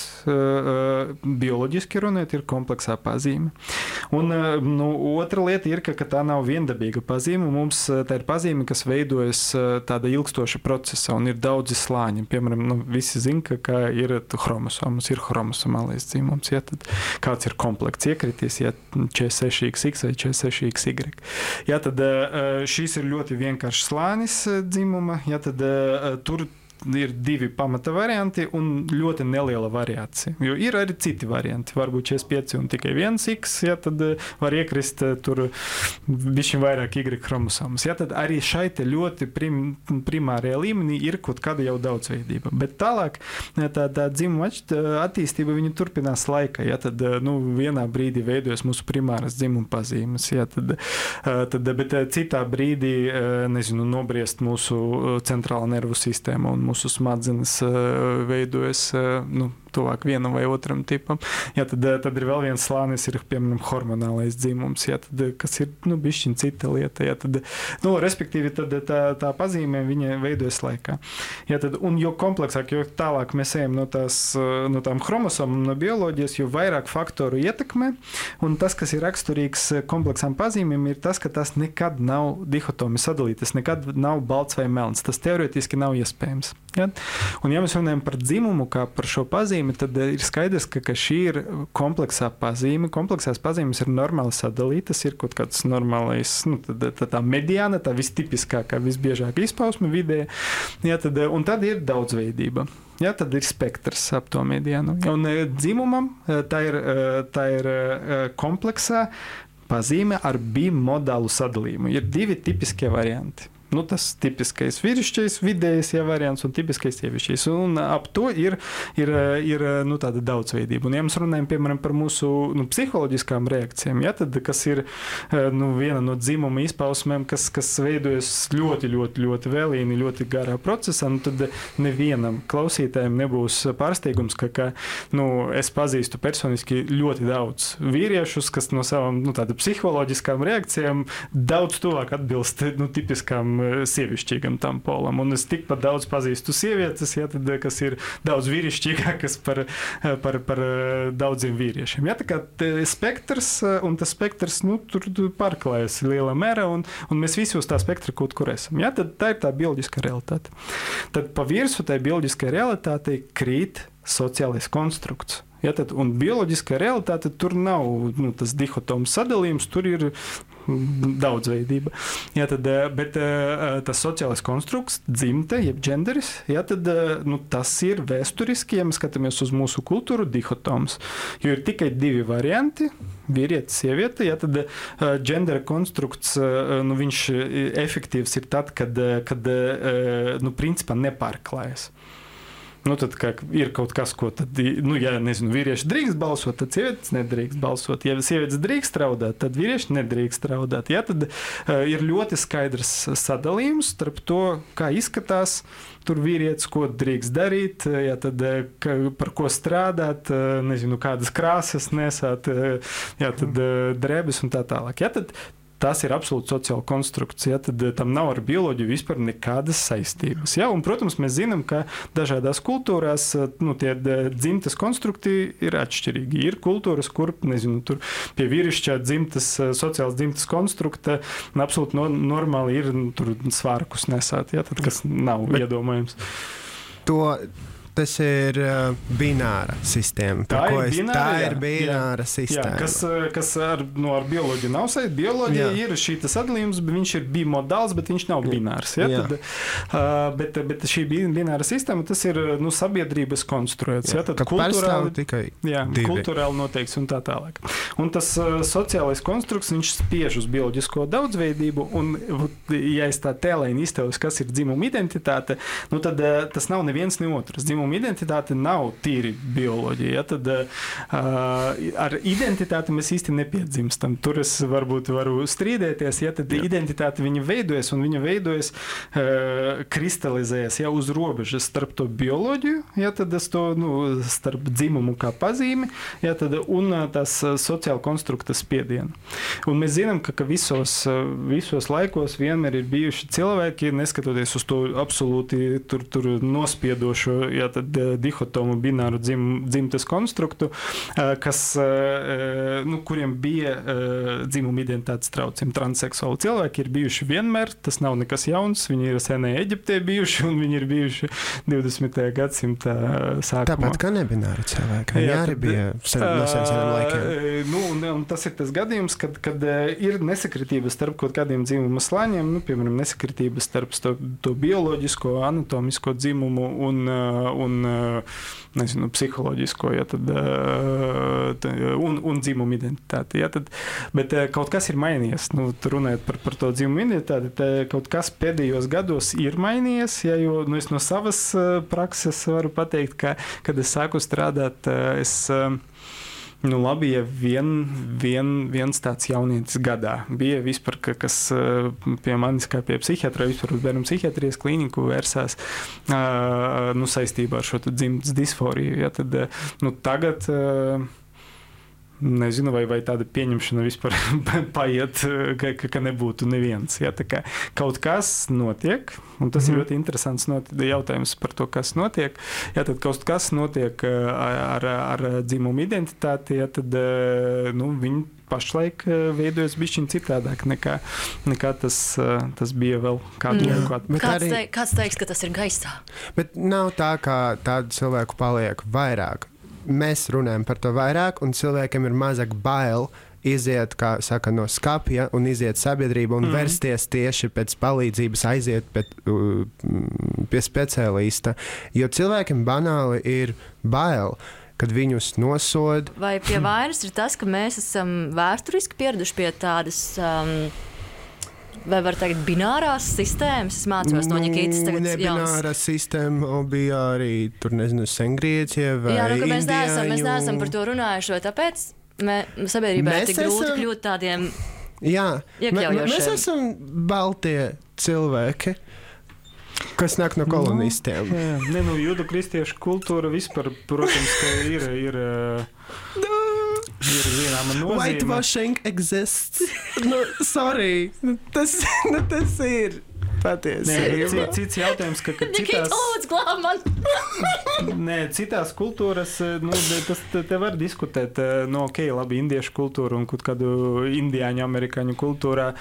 bioloģiski runājot, ir kompleksā pazīme. Un otra lieta ir, ka tā nav viendabīga pazīme. Mums tā ir pazīme, kas veidojas tāda ilgstoša procesa un ir daudzi slāņi. Piemēram, visi zina, ka ir chromosomas, ir chromosomālais dzimums. Ja, tad kāds ir komplekts iekritis, ja 46XX vai 46XY. Ja, tad šīs ir ļoti vienkāršs slānis dzimuma, ja, tad tur ir divi pamata varianti un ļoti neliela variācija. Jo ir arī citi varianti. Varbūt 45 un tikai viens X, ja, tad var iekrist tur bišķiņ vairāk Y chromosomas. Ja, tad arī šai te ļoti primārajā līmenī ir kaut kāda jau daudzveidība. Bet tālāk tā dzimuma attīstība viņa turpinās laikā. Ja, tad vienā brīdī veidojas mūsu primāras dzimuma pazīmes. Ja, bet citā brīdī, nobriest mūsu centrāla nervu sistēma un mūsu smadzenes veidojas tuvāk vienam vai otram tipam. Ja, tad ir vēl viens slānis, ir, piemēram, hormonālais dzimums, ja, tad, kas ir bišķiņ cita lieta. Ja, tad, respektīvi, tad tā pazīme viņa veidojas laikā. Ja, tad, un jo kompleksāk, jo tālāk mēs ejam no tām chromosomām, no bioloģijas, jo vairāk faktoru ietekmē, un tas, kas ir raksturīgs kompleksām pazīmēm, ir tas, ka tas nekad nav dihotomi sadalītas, nekad nav balts vai melns. Tas teorētiski nav iespējams. Ja? Un ja mēs runājam par dzimumu kā par šo pazīmi, tad ir skaidrs, ka šī ir kompleksā pazīme. Kompleksās pazīmes ir normāli sadalītas, ir kaut kāds normālais, tā mediāna, tā vistipiskākā, visbiežākā izpausme vidē. Ja, un tad ir daudzveidība. Ja, tad ir spektrs ap to mediānu. Un dzimumam tā ir kompleksā pazīme ar bimodālu sadalījumu. Ir divi tipiskie varianti. Tas tipiskais vīrišķais, vidējais variants un tipiskais sievišķais. Un ap to ir tāda daudzveidība. Un ja mēs runājam, piemēram, par mūsu psiholoģiskām reakcijām, ja, tad, kas ir viena no dzimuma izpausmēm, kas veidojas ļoti, ļoti, ļoti vēlīni, ļoti garā procesā, tad nevienam klausītājiem nebūs pārsteigums, ka es pazīstu personiski ļoti daudz vīriešus, kas no savām tāda psiholoģiskām reakcijām daudz tuvāk atbilst tipiskām sievišķīgam tam polam. Un es tikpat daudz pazīstu sievietes, ja, tad, kas ir daudz vīrišķīgākas par daudziem vīriešiem. Ja, tā kā spektrs, un tas spektrs tur pārklājas lielā mērā, un mēs visi uz tā spektra kaut kur esam. Ja, tad tā ir tā bioloģiskā realitāte. Tad pa virsu tai bioloģiskai realitātei krīt sociālais konstrukts. Ja, tad, un bioloģiskā realitāte tur nav tas dihotoms sadalījums, tur ir daudzveidība. Ja, tad, bet tas sociālais konstrukts, dzimte, jeb dženderis, ja, tad, tas ir vēsturiski, ja mēs skatāmies uz mūsu kultūru, dihotoms. Jo ir tikai divi varianti, vīrieti, sieviete, ja, tad džendera konstrukts, viņš efektīvs ir tad, kad principā nepārklājas. Tad ir kaut kas, ko tad, vīrieši drīkst balsot, tad sievietes nedrīkst balsot. Ja sievietes drīkst raudāt, tad vīrieši nedrīkst raudāt. Ja, tad ir ļoti skaidrs sadalījums starp to, kā izskatās tur vīrietis, ko drīkst darīt, ja, tad, par ko strādāt, kādas krāsas nesāt, ja, tad drēbes un tā tālāk. Ja, tad tas ir absolūti sociāla konstrukts, ja, tad tam nav ar bioloģiju vispār nekādas saistības. Ja, un, protams, mēs zinām, ka dažādās kultūrās tie dzimtes konstrukti ir atšķirīgi. Ir kultūras, kur, tur pie vīrišķā dzimtes, sociāls dzimtes konstrukta absolūti normāli ir tur svārkus nesāt, ja, tad, kas nav iedomājams. tas ir bināra sistēma. Tā ir bināra sistēma. Kas ar bioloģiju nav saistīta. Bioloģija ir šī sadalījums, bet viņš ir bimodāls, bet viņš nav binārs. Ja? Bet šī bināra sistēma, tas ir sabiedrības konstruēts. Ja? Tad kultūrāli noteikts un tā tālāk. Un tas sociālais konstrukts, viņš spiež uz bioloģisko daudzveidību, un ja es tā tēlēni iztelos, kas ir dzimuma identitāte, tad tas nav neviens ne otrs. Dzimuma identitāte nav tīri bioloģija. Ja? Tad ar identitāti mēs īsti nepiedzimstam. Tur es varbūt varu strīdēties. Ja? Tad identitāte viņa veidojas, un viņa veidojas kristalizējas uz robežas starp to bioloģiju, ja? Tad starp dzimumu kā pazīmi, ja? Tad, un tās sociāla konstrukta spiedienu. Un mēs zinām, ka visos laikos vienmēr ir bijuši cilvēki, neskatoties uz to absolūti tur nospiedošo dihotomu bināru dzimtes konstruktu, kuriem bija dzimuma identitātes traucējumi. Transseksuāli cilvēki ir bijuši vienmēr, tas nav nekas jauns, viņi ir senajā Eģiptē bijuši un viņi ir bijuši 20. gadsimta sākumā. Tāpat kā nebināri cilvēki, viņi arī bija no seniem laikiem. Un tas ir tas gadījums, kad ir nesakritība starp kaut kādiem dzimuma slāņiem, piemēram, nesakritība starp to bioloģisko, anatomisko dzimumu un psiholoģisko, ja, un dzimumu identitāti. Ja, bet kaut kas ir mainījies. Runājot par to dzimumu identitāti, kaut kas pēdējos gados ir mainījies, ja, jo es no savas prakses varu pateikt, ka, kad es sāku strādāt, labi, ja viens tāds jaunietis gadā bija vispār, kas pie manis kā pie psihiatra, vispār uz bērnu psihiatrijas klīniku vērsās saistībā ar šo dzimtas disforiju. Ja, tad, tagad nezinu, vai tāda pieņemšana vispār paiet, ka nebūtu neviens. Ja, tā kā kaut kas notiek, un tas ir ļoti interesants jautājums par to, kas notiek. Ja, tad kaut kas notiek ar dzimumu identitāti, ja, tad viņi pašlaik veidojas bišķiņ citādāk nekā tas bija vēl kādu laiku atpakaļ. Kāds teiks, ka tas ir gaisā? Bet nav tā, ka tādu cilvēku paliek vairāk. Mēs runājam par to vairāk, un cilvēkiem ir mazāk bail iziet, kā saka, no skapja un iziet sabiedrību un versties tieši pēc palīdzības, aiziet pie speciālista. Jo cilvēkiem banāli ir bail, kad viņus nosod. Vai pie vainas ir tas, ka mēs esam vēsturiski pieraduši pie tādas... Vai var teikt binārās sistēmas? Es mācos no Ņikītas tagad jaunas. Nebinārā sistēma bija arī, tur nezinu, sengrieķie vai indiāņu. Mēs neesam par to runājuši, vai tāpēc sabiedrībā ir tik grūti kļūt tādiem iekļaujošiem. Mēs esam baltie cilvēki, kas nāk no kolonistiem. Judu kristiešu kultūra vispār, protams, ka ir zināma nozīme. Whitewashing exists. Sorry. Tas ir patiesība. Cits jautājums, ka citās kultūras, te var diskutēt, labi, indiešu kultūra un kaut kādu indiāņu, amerikāņu kultūrā.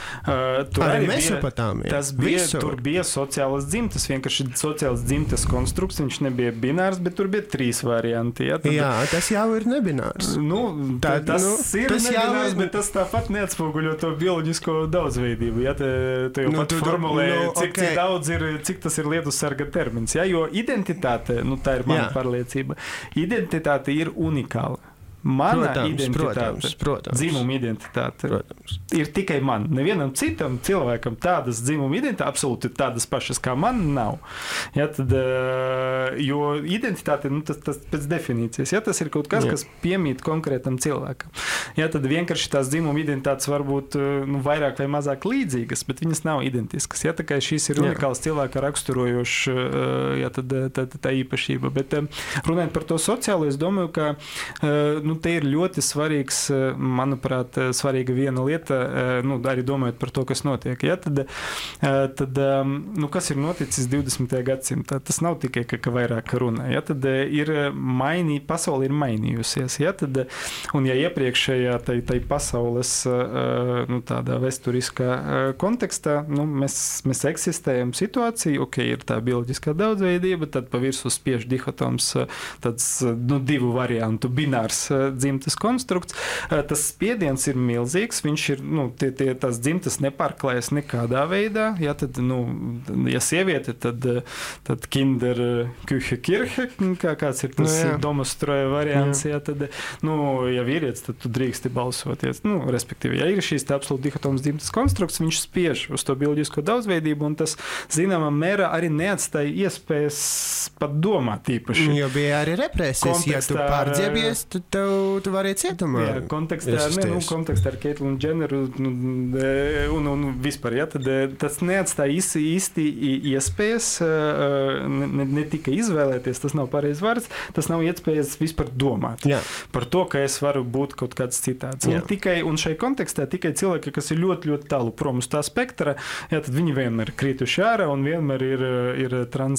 Tur bija sociālas dzimtas, vienkārši sociālas dzimtas konstrukts, viņš nebija binārs, bet tur bija 3 varianti. Jā, tas jau ir nebinārs. Tas ir nebinārs, bet tas tāpat neatspoguļo to bioloģisko daudzveidību. Ja, te jau pat formulē, cik tas ir lietu sarga termins. Ja, jo identitāte, tā ir mana pārliecība, identitāte ir unikāla. Mana identitāte, dzimuma identitāte ir tikai man. Nevienam citam cilvēkam tādas dzimuma identitāte, absolūti tādas pašas kā man, nav. Ja, tad, jo identitāte, tas pēc definīcijas, ja, tas ir kaut kas, kas piemīt konkrētam cilvēkam. Ja, tad vienkārši tās dzimuma identitātes var būt vairāk vai mazāk līdzīgas, bet viņas nav identiskas. Ja, tā kā šīs ir unikāls cilvēka raksturojošs, ja, tad tā īpašība. Bet runājot par to sociālo, es domāju, ka te ir ļoti svarīgs, manuprāt, svarīga viena lieta, arī domājot par to, kas notiek. Ja? Tad, kas ir noticis 20. gadsimtā? Tas nav tikai, ka vairāk runā. Ja? Tad pasaule ir mainījusies. Ja? Tad, un ja iepriekšējā tai pasaules tādā vēsturiskā kontekstā, mēs eksistējam situāciju, ir tā bioloģiskā daudzveidība, tad pa virsmu spiež dihotoms, tāds divu variantu binārs dzimtas konstrukts. Tas spiediens ir milzīgs, viņš ir, tās dzimtas nepārklājas nekādā veidā. Ja, tad, ja sieviete, tad kinder, küche, kirche, kāds ir tas domostroja variants, ja, tad, ja vīrietis, tad tu drīksti balsoties. Respektīvi, ja ir šīs absolūti dihotoms dzimtas konstrukts, viņš spiež uz to bioloģisko daudzveidību, un tas, zināmā mērā, arī neatstāja iespējas pat domāt īpaši. Jo bija arī represijas, ja tu pārģēbies, tad tu vari cietumā. Jā, kontekstā ar Caitlyn Jenneru un vispār, ja, tad tas neatstāja īsti iespējas ne tikai izvēlēties, tas nav pareizs vārds, tas nav iespējas vispār domāt par to, ka es varu būt kaut kāds citāds. Un šai kontekstā tikai cilvēki, kas ir ļoti, ļoti tālu prom uz tā spektra, tad viņi vienmēr krituši ārā un vienmēr ir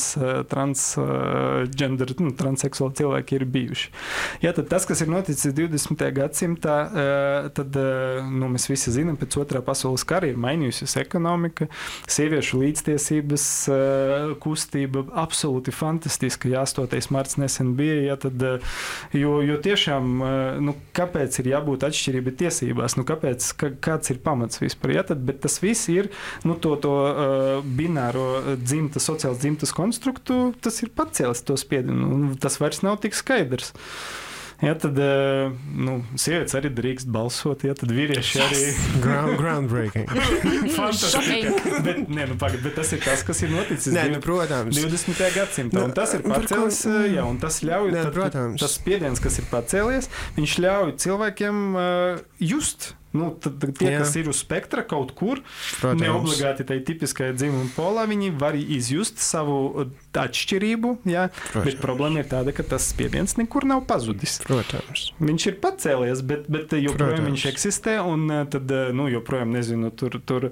transgender, transseksuāli cilvēki ir bijuši. Ja, tad tas, kas ir noticis 20. gadsimtā, tad mēs visi zinām, pēc otrā pasaules kara ir mainījusies ekonomika, sieviešu līdztiesības kustība absolūti fantastiska. Ja 8. marts nesen bija, ja, tad, jo tiešām, kāpēc ir jābūt atšķirība tiesībās, kāds ir pamats vispār, ja, tad, bet tas viss ir, to bināro sociāls dzimtas konstruktu, tas ir pacēlis to spiedienu, tas vairs nav tik skaidrs. Ja, tad sievietes arī drīkst balsot, ja, tad vīrieši arī... Groundbreaking. Fantastiski. Bet tas ir tas, kas ir noticis 20. gadsimtā. Un tas ir pacēlis, un tas ļauj... Tas spiediens, kas ir pacēlies, viņš ļauj cilvēkiem just... kas ir uz spektra kaut kur, neobligāti tai tipiskajai dzimuma polā, viņi var izjust savu atšķirību, bet problēma ir tāda, ka tas spiediens nekur nav pazudis. Protams. Viņš ir pacēlies, bet joprojām viņš eksistē, un tad, joprojām, nezinu, tur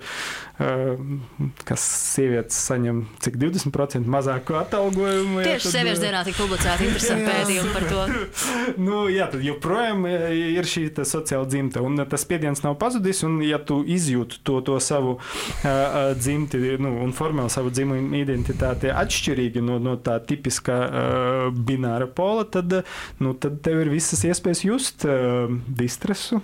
kas sievietes saņem cik 20% mazāku atalgojumu. Tieši sieviešu dienā tika publicēti interesanti pētījumi par to. Tad joprojām ir šī sociāla dzimta, un tas spiediens nav pazudis, un ja tu izjūti to savu dzimti, un formēli savu dzimumu identitāti atšķirīgi no tā tipiskā bināra pola, tad tev ir visas iespējas just distresu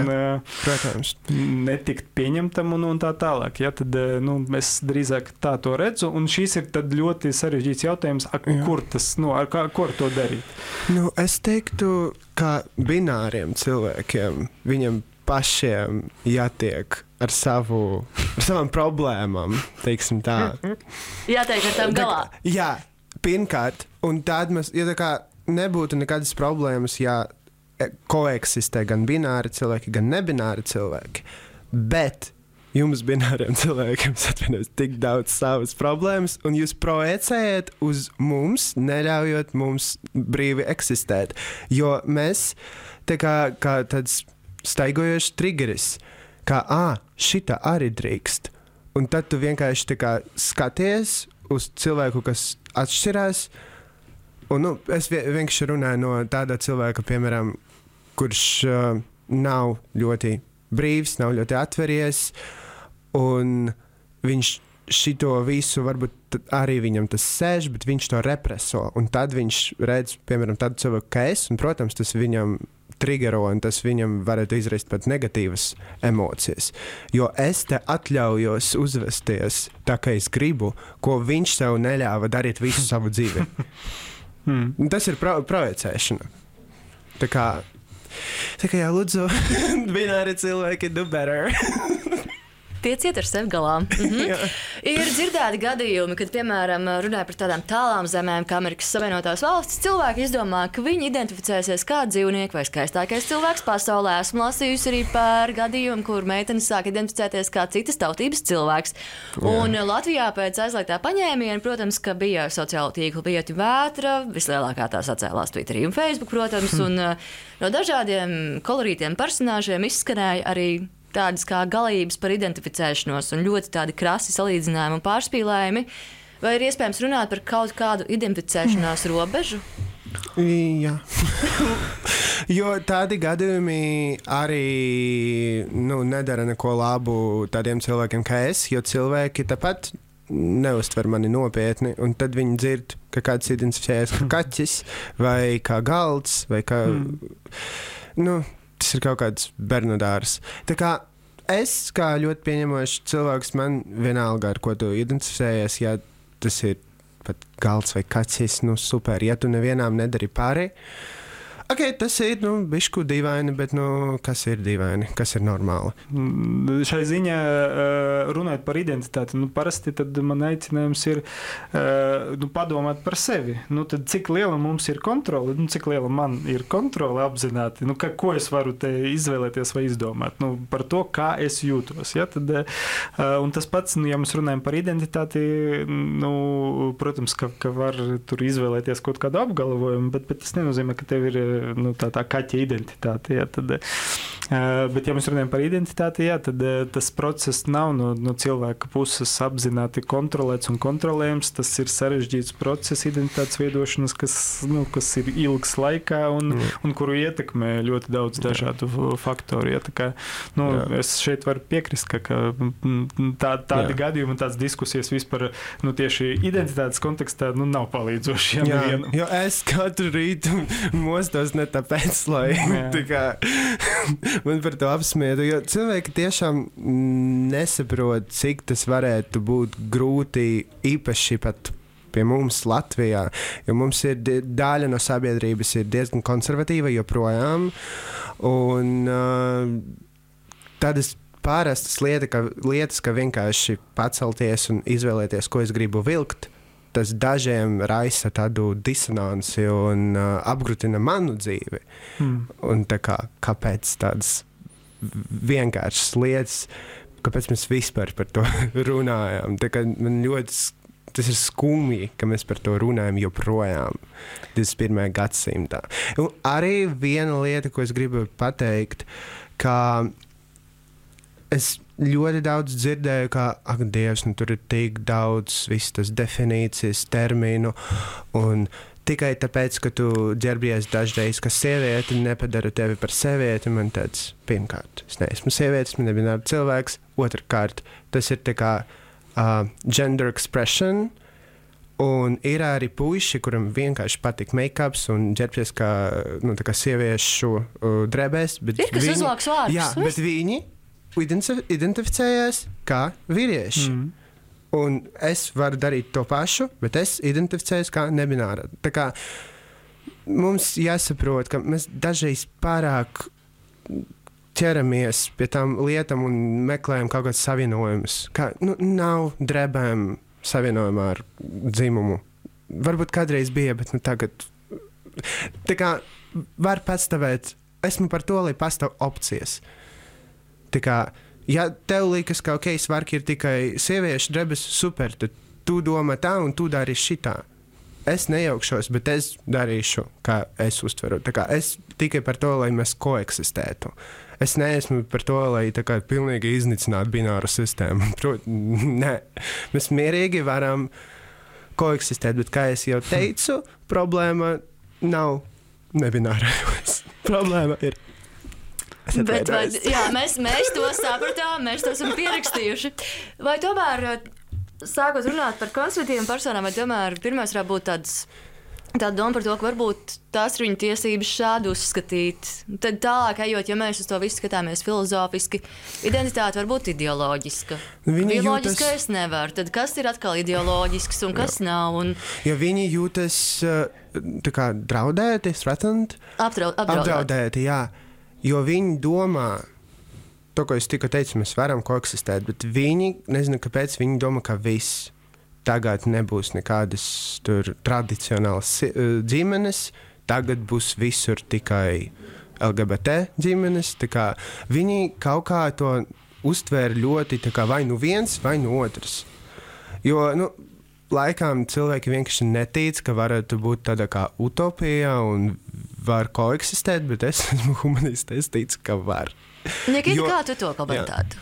un netikt pieņemtam un tā tālāk. Ja, tad es drīzāk tā to redzu, un šīs ir tad ļoti sarežģīts jautājums, kur to darīt? Es teiktu, ka bināriem cilvēkiem, viņam pašiem jātiek ar savām problēmām, teiksim tā. Jātiek ar tām galā. Jā, pirmkārt, un tad nebūtu nekādas problēmas, ja koeksistē gan bināri cilvēki, gan nebināri cilvēki. Bet jums bināriem cilvēkiem tik daudz savas problēmas, un jūs projicējat uz mums, neļaujot mums brīvi eksistēt. Jo mēs kā tāds staigojošs triggeris, kā, šita arī drīkst. Un tad tu vienkārši skaties uz cilvēku, kas atšķirās. Un, es vienkārši runāju no tāda cilvēka, piemēram, kurš nav ļoti brīvs, nav ļoti atveries, un viņš šito visu, varbūt arī viņam tas sēž, bet viņš to represo. Un tad viņš redz, piemēram, tādu cilvēku kā es, un, protams, tas viņam triggero, un tas viņam varētu izraist pat negatīvas emocijas. Jo es te atļaujos uzvesties tā, kā es gribu, ko viņš sev neļāva darīt visu savu dzīvi. Tas ir projicēšana. Tā kā jā, lūdzu, bināri cilvēki do better. Tieciet ar sevi galā. Ir dzirdēti gadījumi, kad, piemēram, runāja par tādām tālām zemēm, kā Amerikas Savienotās valstis, cilvēki izdomā, ka viņi identificēsies kā dzīvnieki vai skaistākais cilvēks pasaulē. Esmu lasījusi arī par gadījumu, kur meitenes sāk identificēties kā citas tautības cilvēks. Un Latvijā pēc aizliegtā paņēmiena, protams, ka bija sociāla tīkla Vietu vētra, vislielākā tā sacēlās Twitterī un Facebook, protams, un no dažādiem kolorītiem personāžiem izskanēja arī tādas kā galības par identificēšanos un ļoti tādi krasi salīdzinājumi un pārspīlējumi. Vai ir iespējams runāt par kaut kādu identificēšanās robežu? Jā. Jo tādi gadījumi arī nedara neko labu tādiem cilvēkiem kā es, jo cilvēki tāpat neuztver mani nopietni, un tad viņi dzird, ka kāds identificējas kā kaķis vai kā galds vai kā... Tas ir kaut kāds bernadārs. Tā kā es, kā ļoti pieņemošs cilvēks, man vienalga, ar ko tu identificējies, ja tas ir pat galds vai kaķis, super, ja tu nevienām nedari pāri. Ok, tas ir, bišku dīvaini, bet, kas ir dīvaini, kas ir normāli? Šai ziņā runājot par identitāti, parasti tad man aicinājums ir padomāt par sevi. Tad cik liela mums ir kontrole, cik liela man ir kontrole apzināti, ko es varu te izvēlēties vai izdomāt, par to, kā es jūtos. Ja? Un tas pats, ja mēs runājam par identitāti, protams, ka var tur izvēlēties kaut kādu apgalvojumu, bet tas nenozīmē, ka tev ir tā kaķa identitāte. Jā, tad, bet, ja mēs runājam par identitāti, jā, tad tas process nav no cilvēka puses apzināti kontrolēts un kontrolējams. Tas ir sarežģīts process identitātes veidošanas, kas ir ilgs laikā un kuru ietekmē ļoti daudz dažādu faktoru. Jā, tā kā, es šeit varu piekrist, ka tādi gadījumi un tādas diskusijas vispār tieši identitātes kontekstā nav palīdzoši. Jo es katru rītu mostos ne tāpēc, lai man par to apsmiedu, jo cilvēki tiešām nesaprot, cik tas varētu būt grūti, īpaši pat pie mums Latvijā, jo mums ir daļa no sabiedrības ir diezgan konservatīva joprojām, un tādas pārastas lietas, ka vienkārši pacelties un izvēlēties, ko es gribu vilkt, tas dažiem raisa tādu disonanci un apgrūtina manu dzīvi. Un kāpēc tādas vienkāršas lietas, kāpēc mēs vispār par to runājam? Man ļoti tas ir skumji, ka mēs par to runājam joprojām 21. gadsimtā. Un arī viena lieta, ko es gribu pateikt, ka es ļoti daudz dzirdēju, ka, ak, Dievs, tur ir tik daudz visas tas definīcijas, terminu, un tikai tāpēc, ka tu ģērbies dažreiz, ka sieviete nepadara tevi par sievieti, man tāds, pirmkārt, es neesmu sievietes, man nebināru cilvēks, otrkārt, tas ir tā kā gender expression, un ir arī puiši, kuram vienkārši patīk make-ups un ģērbties kā sieviešu drēbēs. Ir, kas uzlāks vārdus. Jā, bet viņi identificējās kā vīrieši. Un es varu darīt to pašu, bet es identificējos kā nebināra. Tā kā mums jāsaprot, ka mēs dažreiz pārāk ķeramies pie tām lietām un meklējam kaut kādus savienojumus. Kā, nav drēbēm savienojumā ar dzimumu. Varbūt kādreiz bija, bet tagad. Tā kā var pastāvēt, esmu par to, lai pastāv opcijas. Tā kā, ja tev liekas, ka ok, svarki ir tikai sieviešu drēbes, super, tad tu domā tā un tu dari šitā. Es nejaukšos, bet es darīšu, kā es uztveru. Tā kā es tikai par to, lai mēs koeksistētu. Es neesmu par to, lai pilnīgi iznicinātu bināru sistēmu. Nē, mēs mierīgi varam koeksistēt, bet kā es jau teicu, problēma nav nebinārajos. Problēma ir. Bet, mēs to sapratām, mēs to esam pierakstījuši. Vai tomēr, sākot runāt par konservatīvām personām, vai tomēr pirmais varētu būt tāda doma par to, ka varbūt tās ir viņu tiesības šādi uzskatīt. Tad tālāk ejot, ja mēs uz to visu skatāmies filozofiski, identitāte var būt ideoloģiska. Bioloģiska es nevaru. Tad kas ir atkal ideoloģisks un kas nav? Ja viņi jūtas draudēti, threatened? Apdraudēti, jā. Jo viņi domā, to, ko es tikko teicu, mēs varam koeksistēt, bet viņi, nezinu, kāpēc viņi domā, ka viss tagad nebūs nekādas tur tradicionālas ģimenes, tagad būs visur tikai LGBT ģimenes. Tā kā viņi kaut kā to uztvēra ļoti tā kā vai nu viens, vai nu otrs. Jo, laikām cilvēki vienkārši netic, ka varētu būt tāda kā utopija un var koeksistēt, bet es esmu humanists, es ticu, ka var. Nikita, kā tu to komentētu?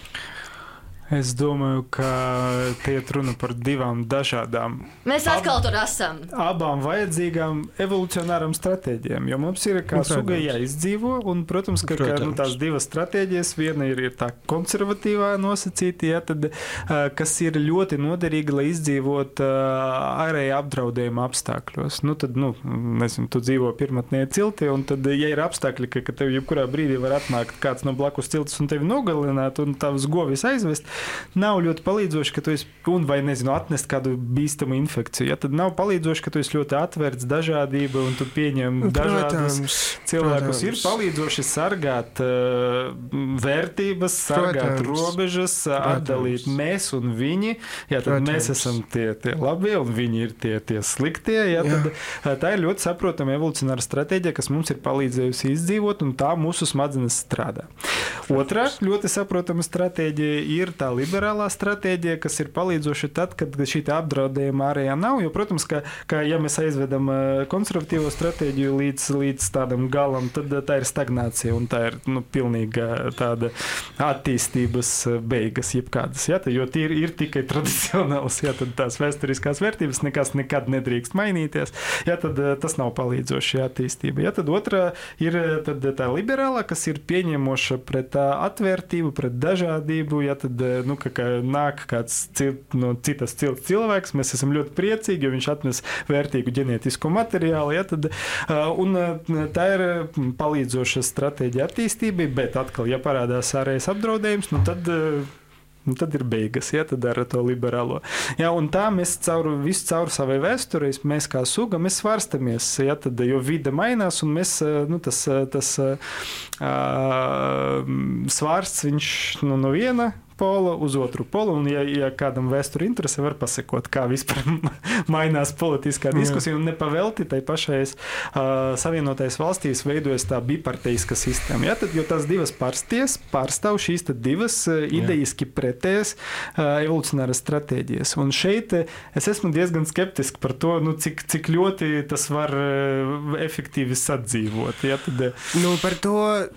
Es domāju, ka te ir runa par divām dažādām. Mēs atkal tur esam. Abām vajadzīgām evolucionārām stratēģijām, jo mums ir kā suga jāizdzīvo, un, protams, ka tās divas stratēģijas, viena ir tā konservatīvā nosacīta, tad, kas ir ļoti noderīga, lai izdzīvot ārēja apdraudējuma apstākļos. Nezinu, tu dzīvo pirmatnē cilti, un tad, ja ir apstākļi, ka tev jebkurā brīdī var atnākt kāds no blakus ciltis un tevi nogalināt, un tavas govis aizvest, nav ļoti palīdzoši, ka tu esi, atnest kādu bīstamu infekciju. Ja, tad nav palīdzoši, ka tu esi ļoti atvērts dažādība un tu pieņem dažādus cilvēkus. Ir palīdzoši sargāt vērtības, sargāt robežas, atdalīt mēs un viņi. Ja, tad mēs esam tie labie un viņi ir tie sliktie. Ja, tad tā ir ļoti saprotama evolucionāra stratēģija, kas mums ir palīdzējusi izdzīvot, un tā mūsu smadzenes strādā. Otrā ļoti saprotama stratēģija ir tā liberālā stratēģija, kas ir palīdzoša tad, kad šī apdraudējuma ārējā nav, jo, protams, ka ja mēs aizvedam konservatīvo stratēģiju līdz tādam galam, tad tā ir stagnācija un tā ir pilnīga tāda attīstības beigas jebkādas, ja, jo ir tikai tradicionāls, ja, tad tās vēsturiskās vērtības nekas nekad nedrīkst mainīties, ja, tad tas nav palīdzoši attīstība. Ja, tad otrā ir tad tā liberālā, kas ir pieņemoša pret atvērtību, pret dažādību, ja, tad ka nāk kāds no citas cilts cilvēks, mēs esam ļoti priecīgi, jo viņš atnes vērtīgu ģenētisku materiālu, ja, tad, un tā ir palīdzoša stratēģija attīstībai, bet atkal, ja parādās ārējais apdraudējums, tad ir beigas, ja, tad ar to liberālo. Ja, un tā mēs caur savai vēsturei, mēs kā suga, mēs svārstamies, ja, tad, jo vide mainās, un mēs, tas svārsts, viņš no viena pola uz otru polu, un ja kādam vēsturi interese, var pasakot, kā vispār mainās politiskā diskusija, un nepavelti tai pašais Savienotais valstīs veidojas tā biparteiska sistēma. Ja, tad, jo tās divas partijas pārstāv šīs tad divas idejiski pretējas evolucionāras stratēģijas. Un šeit es esmu diezgan skeptiski par to, cik ļoti tas var efektīvi sadzīvot. Ja, tad, par to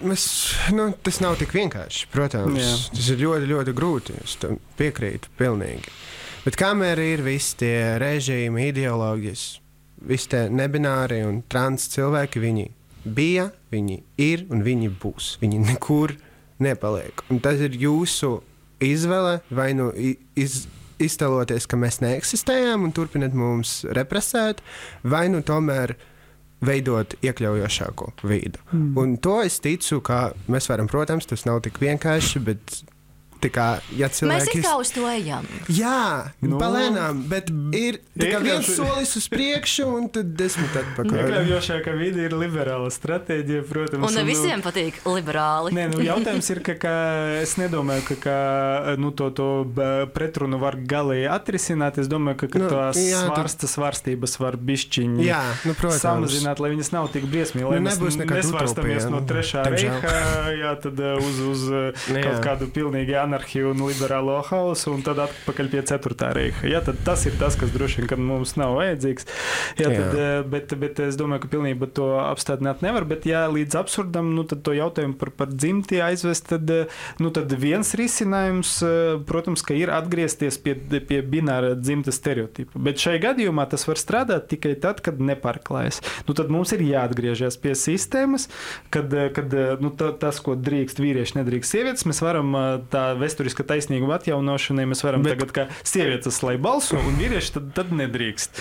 tas nav tik vienkārši, protams. Tas ir ļoti, ļoti grūti, es tam piekrītu pilnīgi. Bet kamēr ir visi tie režīmi, ideoloģijas, visi tie nebināri un trans cilvēki, viņi bija, viņi ir un viņi būs. Viņi nekur nepaliek. Un tas ir jūsu izvēle, vai iztēloties, ka mēs neeksistējam un turpināt mums represēt, vai tomēr veidot iekļaujošāko vīdu. Un to es ticu, ka mēs varam, protams, tas nav tik vienkārši, bet kā, ja cilvēki... Mēs kā uz to ejam. Jā, palēnām, bet ir viens solis uz priekšu un tad 10 atpakaļ. Iekļaujošākā vide ir liberāla stratēģija, protams. Un ne visiem patīk liberāli. Jautājums ir, ka es nedomāju, ka to pretrunu var galīgi atrisināt. Es domāju, ka tās svārstības var bišķiņi samazināt, lai viņas nav tik briesmīgi, lai mēs nesvārstamies no trešā reiha, jā, tad uz kaut kādu pilnīgi anarhiju un liberālo hausu, un tad atpakaļ pie 4. reiha. Ja, tad tas ir tas, kas droši vien, kad mums nav vajadzīgs. Ja, tad, bet es domāju, ka pilnībā to apstādināt nevar, bet ja līdz absurdam, tad to jautājumu par dzimti aizvest, tad viens risinājums, protams, ka ir atgriezties pie bināra dzimta stereotipa. Bet šai gadījumā tas var strādāt tikai tad, kad nepārklājas. Tad mums ir jāatgriežas pie sistēmas, kad tas, ko drīkst vīrieši, nedrīkst sievietes, mēs varam tā vēsturiska taisnīguma atjaunošanai mēs varam tagad, kā sievietes, lai balso, un vīrieši tad nedrīkst.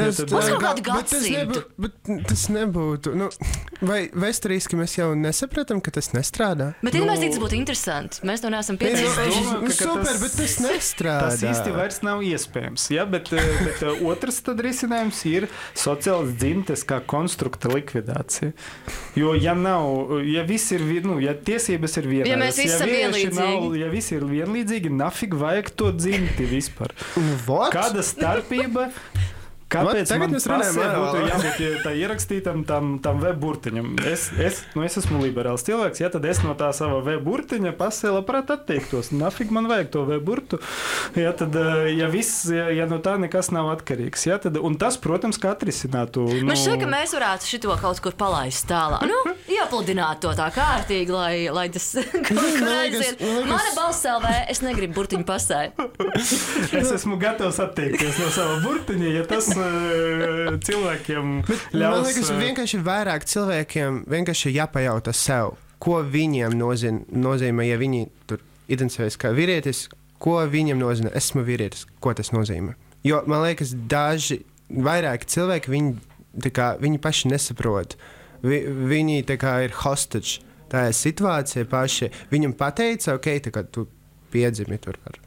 Tas nebūtu. Nu, vai vēsturiski mēs jau nesapratam, ka tas nestrādā? Bet tas būtu interesanti. Mēs to neesam piedzīvojuši. Super, bet tas nestrādā. Tas īsti vairs nav iespējams. Ja? Bet otrs tad risinājums ir sociāls dzimtes kā konstrukta likvidācija. Jo, ja viss ir, ja tiesības ir vienādas, ja mēs visi esam vienlīdzīgi, ja visi ir vienlīdzīgi, nafig vajag to dzimti vispār. Kāda starpība? Kāpēc man pasē būtu jābūt tā ierakstītam tam web-burtiņam? Es esmu liberāls cilvēks, ja tad es no tā sava web-burtiņa pasē labprāt atteiktos. Nafig man vajag to web-burtu, ja tad, ja no tā nekas nav atkarīgs. Ja tad, un tas, protams, kā atrisinātu. Man šķiet, ka mēs varētu šito kaut kur palaist tālāk. Iepludināt to tā kārtīgi, lai tas kaut kur aiziet. Mana balss LV, es negribu burtiņu pasē. Es esmu gatavs atteikties no sava burtiņa, ja tas cilvēkiem ļaus. Man liekas, vienkārši vairāk cilvēkiem vienkārši jāpajautā sev, ko viņiem nozīmē, ja viņi tur identificējas kā vīrietis, ko viņiem nozīmē, esmu vīrietis, ko tas nozīmē. Jo man liekas, vairāki cilvēki, viņi paši nesaprot. Viņi ir hostage. Tā ir situācija paši. Viņam pateica, ok, tā kā tu piedzimi tur ar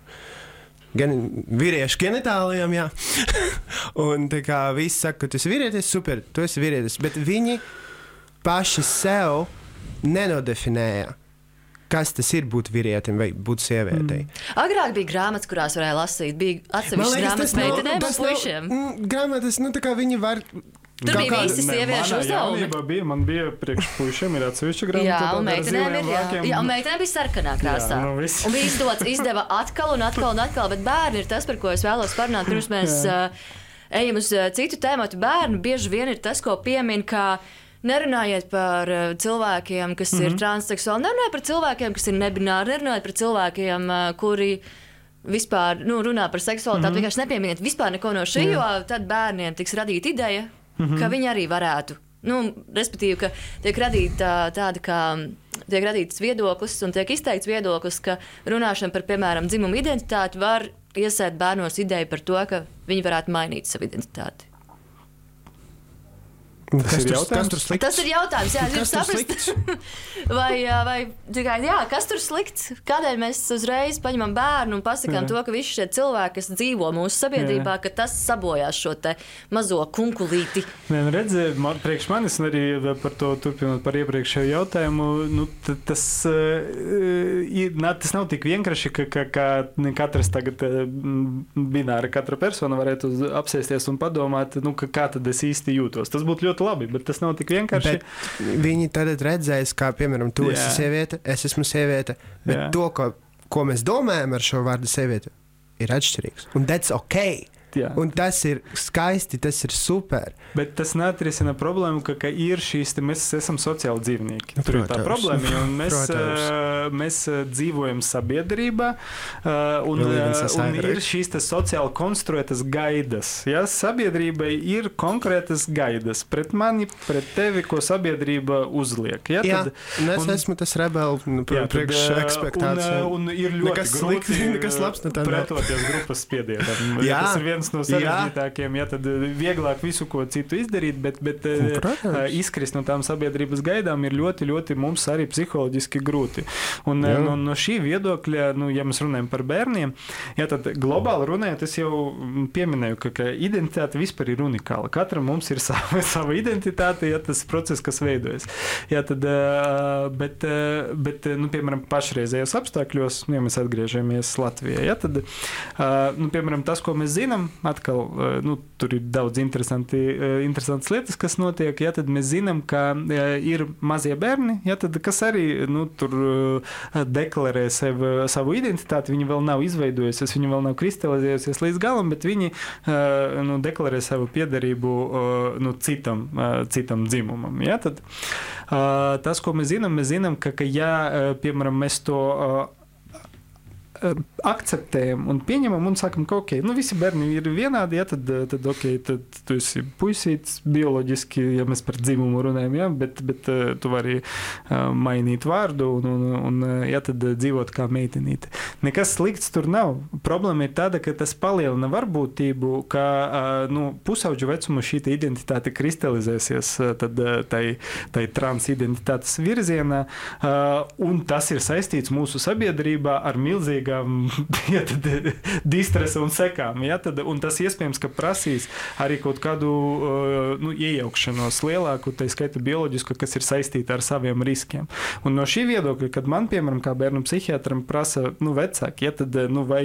vīriešu genitālijām, jā. Un tā kā visi saka, ka tu esi vīrietis, super, tu esi vīrietis. Bet viņi paši sev nenodefinēja, kas tas ir būt vīrietim vai būt sievietei. Agrāk bija grāmatas, kurās varēja lasīt. Bija atsevišķas grāmatas meitenēm un puišiem. Grāmatas, tā kā viņi var... Tur bija visi sieviešu uzdevumi. Man bija priekš puišiem ir atsevišķa grāmata. Jā, un meitenēm ir, jā, un meitenēm bija sarkanā krāsā. Un bija izdeva atkal, bet bērni ir tas, par ko es vēlos parunāt, pirms mēs ejam uz citu tēmatu. Bērni bieži vien ir tas, ko piemin, kā nerunājiet par cilvēkiem, kas ir transseksuāli, nerunājiet par cilvēkiem, kas ir nebināri, nerunājiet par cilvēkiem, kuri vispār runā par seksualitāti, vienkārši nepieminiet vispār neko no šī, jo tad bērniem tiks radīta ideja, ka viņi arī varētu. Respektīvi, ka tiek radīts viedoklis un tiek izteikts viedoklis, ka runāšana par, piemēram, dzimumu identitāti var iesēt bērnos ideju par to, ka viņi varētu mainīt savu identitāti. Kas tur slikts? Tas ir jautājums, jā, jūs saprast. Kas tur slikts? Kādēļ mēs uzreiz paņemam bērnu un pasakām to, ka visi šie cilvēki, kas dzīvo mūsu sabiedrībā, ka tas sabojās šo te mazo kunkulīti? Redzi, priekš manis un arī par to turpinot par iepriekšējo jautājumu, tas nav tik vienkārši, ka katrs tagad bināra, katra persona varētu apsēsties un padomāt, kā tad es īsti jūtos. Tas būtu ļoti labi, bet tas nav tik vienkārši. Bet viņi tad redzēs, kā, piemēram, tu esi sieviete, es esmu sieviete, bet to, ko mēs domājam ar šo vārdu sieviete, ir atšķirīgs. Un that's okay. Jā. Un tas ir skaisti, tas ir super. Bet tas neatrisina problēmu, ka ir mēs esam sociāli dzīvnieki. Tur ir tā problēma, un mēs dzīvojam sabiedrībā, un ir šīs sociāli konstruētas gaidas. Ja? Sabiedrībai ir konkrētas gaidas pret mani, pret tevi, ko sabiedrība uzliek. Ja? Es esmu tas rebeli priekš ekspektācijām. Un ir ļoti grūti pretoties grupas spiedienam. Tas ir viens no sarežģītākiem, tad vieglāk visu ko citu izdarīt, bet izkrist no tām sabiedrības gaidām ir ļoti, ļoti mums arī psiholoģiski grūti. Un no šī viedokļa, ja mēs runājam par bērniem, tad globāli runājot, es jau pieminēju, ka identitāte vispār ir unikāla. Katram mums ir sava identitāte, tas process, kas veidojas. Bet piemēram, pašreizējos apstākļos, ja mēs atgriežamies Latvijā, tad, piemēram, tas, ko mēs zinām, atkal, tur ir daudz interesantas lietas, kas notiek, tad mēs zinām, ka ir mazie bērni, kas arī tur deklarē savu identitāti, viņi vēl nav izveidojusies, viņi vēl nav kristalizējusies līdz galam, bet viņi deklarē savu piederību citam dzimumam. Tad, tas, ko mēs zinām, ka ja, piemēram, mēs to akceptējam un pieņemam un sakam, ka ok, visi bērni ir vienādi, tad ok, tad tu esi puisīts bioloģiski, ja mēs par dzimumu runājam, ja, bet tu vari mainīt vārdu un tad dzīvot kā meitenīte. Nekas slikts tur nav. Problēma ir tāda, ka tas palielina varbūtību, ka pusauģu vecumu šī identitāte kristalizēsies tad tai transidentitātes virzienā, un tas ir saistīts mūsu sabiedrībā ar milzīgām distresa un sekām. Ja? Un tas iespējams, ka prasīs arī kaut kādu iejaukšanos lielāku, tā skaita bioloģisku, kas ir saistīta ar saviem riskiem. Un no šī viedokļa, kad man, piemēram, kā bērnu psihiatram prasa vecāki, ja, tad vai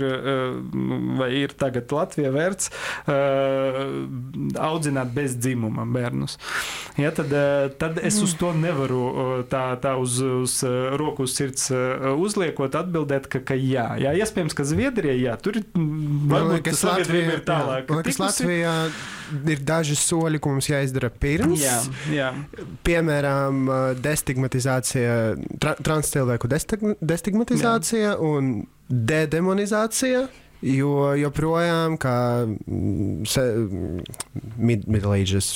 ir tagad Latvijā vērts audzināt bez dzimuma bērnus. Ja, tad es uz to nevaru tā uz roku uz sirds uzliekot atbildēt, ka jā. Iespējams, ka Zviedrijā, tur varbūt sabiedrība ir tālāk. Latvijā ir daži soļi, ko mums jāizdara pirms. Jā. Piemēram, destigmatizācija, transcilvēku destigmatizācija un dedemonizācija. Jo joprojām, kā middle-ages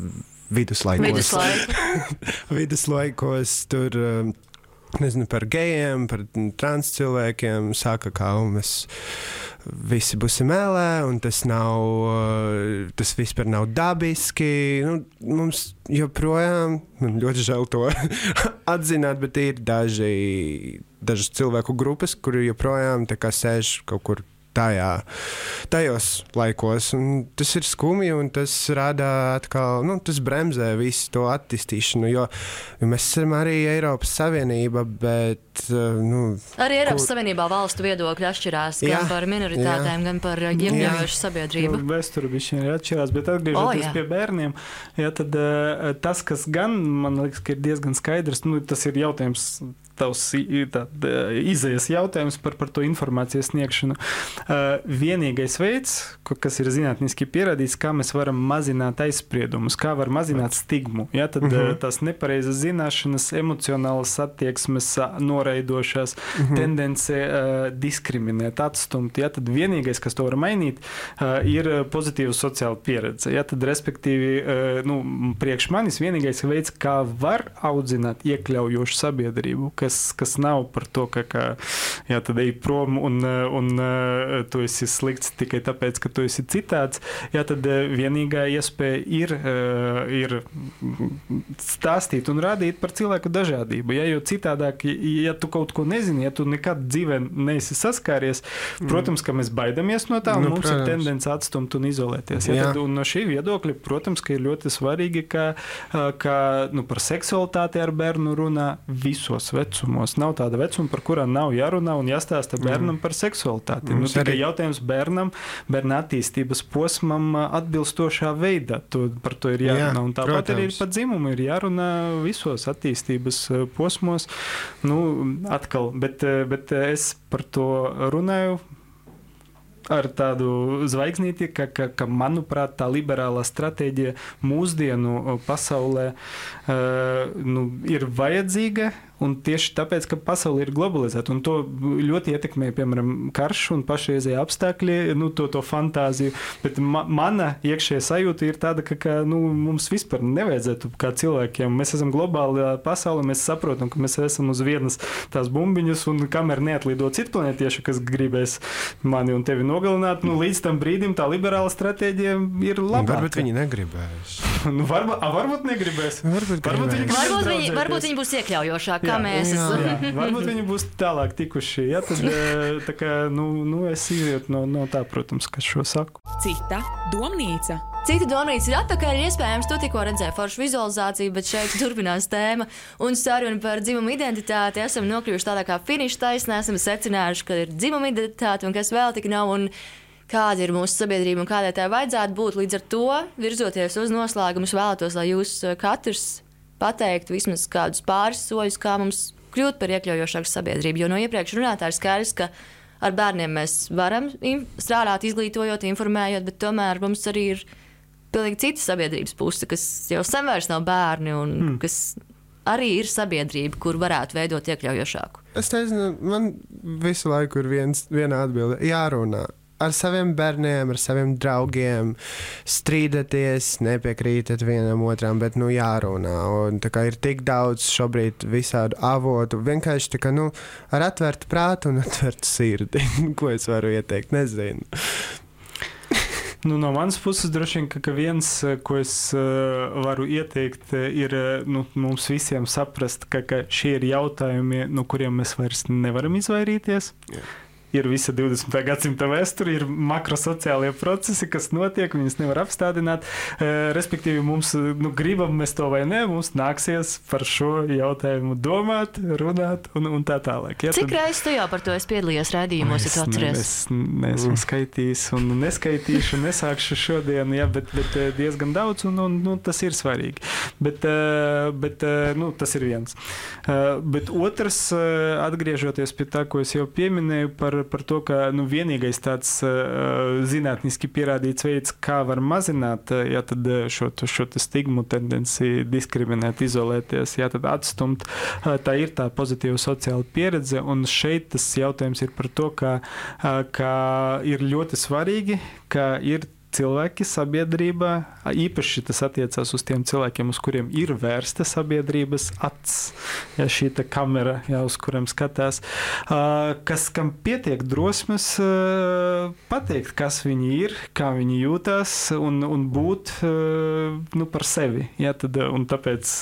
viduslaikos tur, nezinu, par gejiem, par transcilvēkiem saka, ka mēs visi būsim ēlē, un tas vispār nav dabiski. Mums joprojām, man ļoti žēl to atzināt, bet ir dažas cilvēku grupas, kuri joprojām tā kā sēž kaut kur tajos laikos, un tas ir skumji, un tas rada atkal, tas bremzē visu to attīstīšanu, jo mēs esam arī Eiropas Savienība, bet, Arī Eiropas Savienībā valstu viedokļi atšķirās gan par minoritātēm, gan par iekļaujošu sabiedrību. Vēsturi bišķi ir atšķirās, bet atgriežoties pie bērniem, tad tas, kas gan, man liekas, ka ir diezgan skaidrs, tas ir jautājums, tavs izējas jautājums par to informācijas sniegšanu. Vienīgais veids, kas ir zinātniski pierādīts, kā mēs varam mazināt aizspriedumus, kā var mazināt stigmu. Ja? Tad tās nepareizas zināšanas, emocionālas attieksmes, noraidošās, tendence diskriminēt, atstumt. Ja? Tad vienīgais, kas to var mainīt, ir pozitīva sociāla pieredze. Ja? Tad, respektīvi, priekš manis vienīgais veids, kā var audzināt iekļaujošu sabiedrību, kas nav par to, ka tad ej prom un tu esi slikts tikai tāpēc, ka tu esi citāds. Tad vienīgā iespēja ir stāstīt un rādīt par cilvēku dažādību. Jo citādāk, ja tu kaut ko nezini, ja tu nekad dzīvē neesi saskāries, protams, ka mēs baidamies no tā, un mums ir tendence atstumt un izolēties. Tad, un no šī viedokļa, protams, ka ir ļoti svarīgi, ka par seksualitāti ar bērnu runā visos vecumos. Nav tāda vecuma, par kurām nav jārunā un jāstāsta bērnam par seksualitāti. Tikai jautājums bērna attīstības posmam atbilstošā veidā. Par to ir jārunā. Un tāpat arī par dzimumu ir jārunā visos attīstības posmos. Atkal, bet es par to runāju ar tādu zvaigznīti, ka manuprāt, tā liberālā stratēģija mūsdienu pasaulē ir vajadzīga, un tieši tāpēc, ka pasaule ir globalizēta, un to ļoti ietekmē, piemēram, karš un pašreizie apstākļi, to fantāziju, bet mana iekšējā sajūta ir tāda, ka mums vispār nevajadzētu kā cilvēkiem. Mēs esam globālā pasaule, mēs saprotam, ka mēs esam uz vienas tās bumbiņas, un kamēr neatlido citplanētieši, kas gribēs mani un tevi nogalināt, līdz tam brīdim tā liberāla stratēģija ir labāka. Varbūt viņi negribēs. Varbūt negribēs. Varbūt viņi būs iekļaujošāki. Varbūt viņi būs tālāk tikuši. Tā kā, es izietu no tā, protams, kas šo saku. Cita domnīca. Cita domnīca ir atpakaļ, iespējams, tu tikko redzēji foršu vizualizāciju, bet šeit turpinās tēma. Un saruna par dzimumu identitāti esam nokļuvuši tādā kā finiša taisnē, esam secinājuši, ka ir dzimuma identitāte un kas vēl tik nav, un kāda ir mūsu sabiedrība un kādai tā vajadzētu būt. Līdz ar to, virzoties uz noslēgumu, vēlētos, lai jūs katrs pateikt vismaz kādus pāris soļus, kā mums kļūt par iekļaujošāku sabiedrību. Jo no iepriekš runātāja skaidrs, ka ar bērniem mēs varam strādāt, izglītojot, informējot, bet tomēr mums arī ir pilnīgi cita sabiedrības puse, kas jau sen vairs nav bērni un kas arī ir sabiedrība, kur varētu veidot iekļaujošāku. es nezinu, man visu laiku ir viena atbilde. Jārunā. Ar saviem bērniem, ar saviem draugiem, strīdaties, nepiekrītat vienam otram, bet, jārunā. Un tā kā ir tik daudz šobrīd visādu avotu, vienkārši tā kā, ar atvērtu prātu un atvērtu sirdi. Ko es varu ieteikt? Nezinu. No manas puses, droši vien, ka viens, ko es varu ieteikt, ir mums visiem saprast, ka šie ir jautājumi, no kuriem mēs vairs nevaram izvairīties. Yeah. Ir visa 20. gadsimta vēsture, ir makrosociālie procesi, kas notiek, viņus nevar apstādināt. Respektīvi, mums, gribam mēs to vai ne, mums nāksies par šo jautājumu domāt, runāt un tā tālāk. Ja, Cik reizes tu jau par to esi piedalījies raidījumos, ja tu atceries? Es neesmu skaitījis un neskaitīšu, nesākšu šodien, ja, bet diezgan daudz, un tas ir svarīgi. Bet tas ir viens. Bet otrs, atgriežoties pie tā, ko es jau pieminēju par to, ka vienīgais tāds zinātniski pierādīts veids, kā var mazināt tad šo stigmu tendenci diskriminēt, izolēties, tad atstumt, tā ir tā pozitīva sociāla pieredze, un šeit tas jautājums ir par to, ka ir ļoti svarīgi, ka ir cilvēki sabiedrībā, īpaši tas attiecās uz tiem cilvēkiem, uz kuriem ir vērsta sabiedrības acs, ja šī kamera, uz kuriem skatās, kam pietiek drosmes pateikt, kas viņi ir, kā viņi jūtās un būt par sevi. Ja, tad, un tāpēc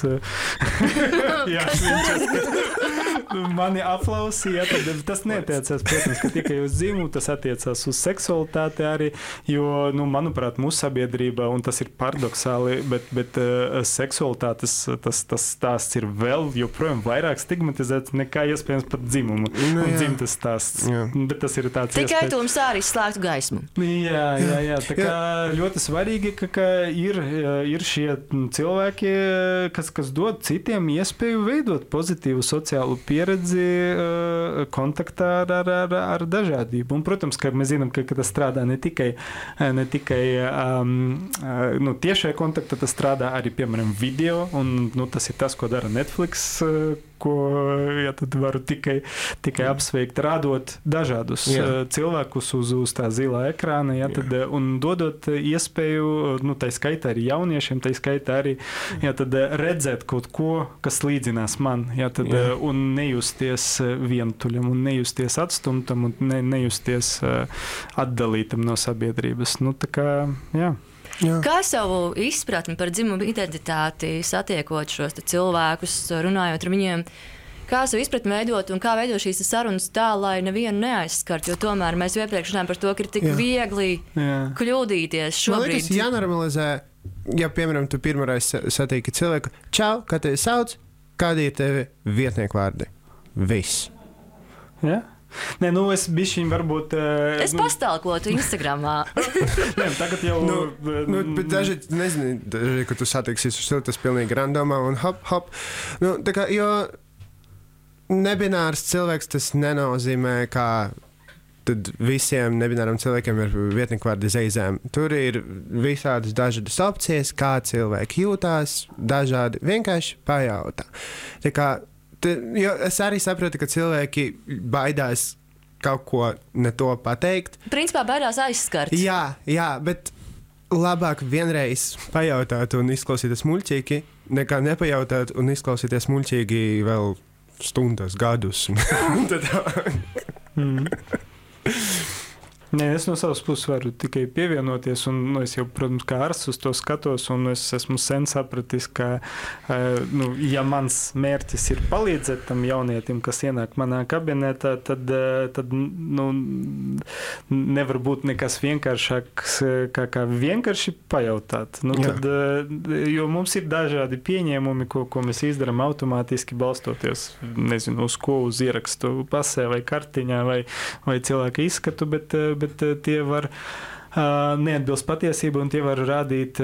mani aplausīja, tad tas neatiecās, protams, ka tikai uz dzimumu, tas attiecās uz seksualitāti arī, jo, manuprāt, mūsu sabiedrībā, un tas ir paradoxāli, bet seksualitātes tas stāsts ir vēl joprojām vairāk stigmatizēts nekā iespējams pat dzimumu un dzimtas stāsts. Jā. Bet tas ir tāds tikai tums arī slēgtu gaismu. Jā. Tā kā ļoti svarīgi, ka ir šie cilvēki, kas dod citiem iespēju veidot pozitīvu sociālu pieredzi kontaktā ar dažādību. Un, protams, ka mēs zinām, ka tas strādā ne tikai tiešajā kontaktā, tas strādā arī, piemēram, video, un tas ir tas, ko dara Netflix, ko tad varu tikai apsveikt, rādot dažādus cilvēkus uz tā zilā ekrāna, tad, un dodot iespēju, tā skaitā arī jauniešiem, tā skaitā arī tad redzēt kaut ko, kas līdzinās man, tad, un nejusties vientuļam, un nejusties atstumtam, un nejusties atdalītam no sabiedrības. Tā kā, jā. Kā savu izpratni par dzimumu identitāti, satiekot šos cilvēkus, runājot ar viņiem, kā savu izpratni veidot un kā veidot šīs sarunas tā, lai nevienu neaizskart, jo tomēr mēs iepriekš runājam par to, ka ir tik viegli kļūdīties šobrīd. Man liekas, jānormalizē, ja, piemēram, tu pirmoreiz satīki cilvēku, čau, kā tevi sauc, kādi ir tevi vietnieku vārdi? Viss. Jā? Nē, es bišķiņ varbūt... Es pastalkotu Instagramā. Nē, tagad jau... bet daži, kad tu satiksies uz tas pilnīgi randomā un hop. Tā kā, jo nebinārs cilvēks tas nenozīmē, kā tad visiem nebināram cilvēkiem ir vietnieku vārdi zeizēm. Tur ir visādas dažādas opcijas, kā cilvēki jūtās, dažādi vienkārši pajautā. Tā kā jo es arī saprotu, ka cilvēki baidās kaut ko ne to pateikt. Principā baidās aizskart. Jā, bet labāk vienreiz pajautāt un izklausīties muļķīgi, nekā nepajautāt un izklausīties muļķīgi vēl stundas, gadus. Nē, es no savas puses varu tikai pievienoties, un es jau, protams, kā ārsts uz to skatos, un es esmu sen sapratis, ka, ja mans mērķis ir palīdzēt tam jaunietim, kas ienāk manā kabinetā, tad nevar būt nekas vienkāršāks, kā vienkārši pajautāt. Tad, jo mums ir dažādi pieņēmumi, ko mēs izdaram automātiski balstoties, nezinu, uz ko, uz ierakstu pasē vai kartiņā vai cilvēka izskatu, bet tie var neatbilst patiesību, un tie var radīt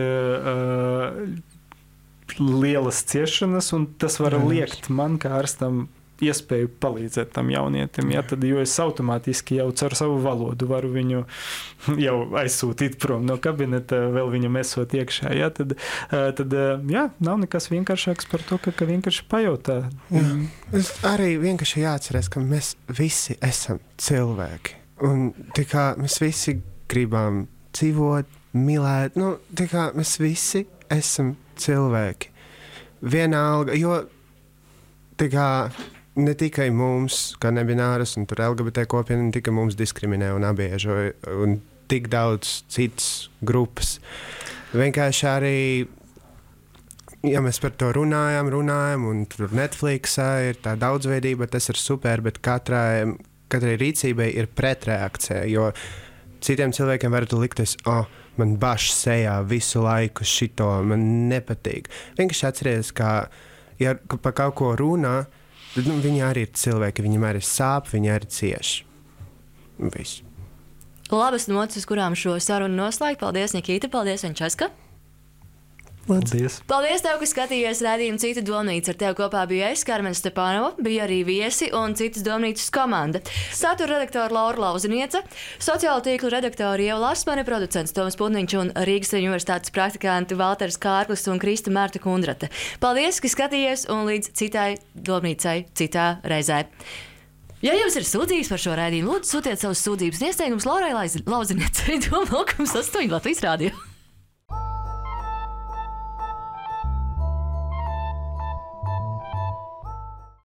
lielas ciešanas, un tas var liekt man kā ārstam iespēju palīdzēt tam jaunietim. Ja? Tad, jo es automātiski jau caur savu valodu varu viņu jau aizsūtīt prom no kabineta, vēl viņam esot iekšā. Ja? Tad jā, nav nekas vienkāršāks par to, ka vienkārši pajautā. Arī vienkārši jāatcerās, ka mēs visi esam cilvēki. Un tā kā mēs visi gribam dzīvot, mīlēt, tā kā mēs visi esam cilvēki. Vienalga, jo tā kā ne tikai mums, kā nebināras, un tur LGBT kopiena, ne tikai mums diskriminē un apbiežo, un tik daudz citas grupas. Vienkārši arī, ja mēs par to runājam, un tur Netflixā ir tā daudzveidība, tas ir super, bet katrai rīcībai ir pretreakcija, jo citiem cilvēkiem var likties, man bašs sejā visu laiku šito, man nepatīk. Vienkārši atceries, ka, ja par kaut ko runā, tad viņi arī ir cilvēki, viņiem arī sāp, viņi arī cieši. Viss. Labas notis, uz kurām šo sarunu noslēgt. Paldies, Nikīta, paldies, Frančeska. Paldies. Paldies tev, ka skatījies raidījumu Cita domnīca. Ar tevi kopā bija es, Karmen Stepanova, bija arī viesi un Citas domnīcas komanda. Satura redaktora Laura Lauziniece, sociālo tīklu redaktori Ieva Larsmane, producents Toms Putniņš un Rīgas universitātes praktikanti Valters Kārklis un Krista Mērta Kundrate. Paldies, ka skatījies un līdz citai domnīcai citā reizē. Ja jums ir sūdzības par šo raidījumu, lūdzu sūtiet savus sūdzības un iesniegumus Laurai Lauziniecei, Doma Laukums 8 Latvijas Rādio.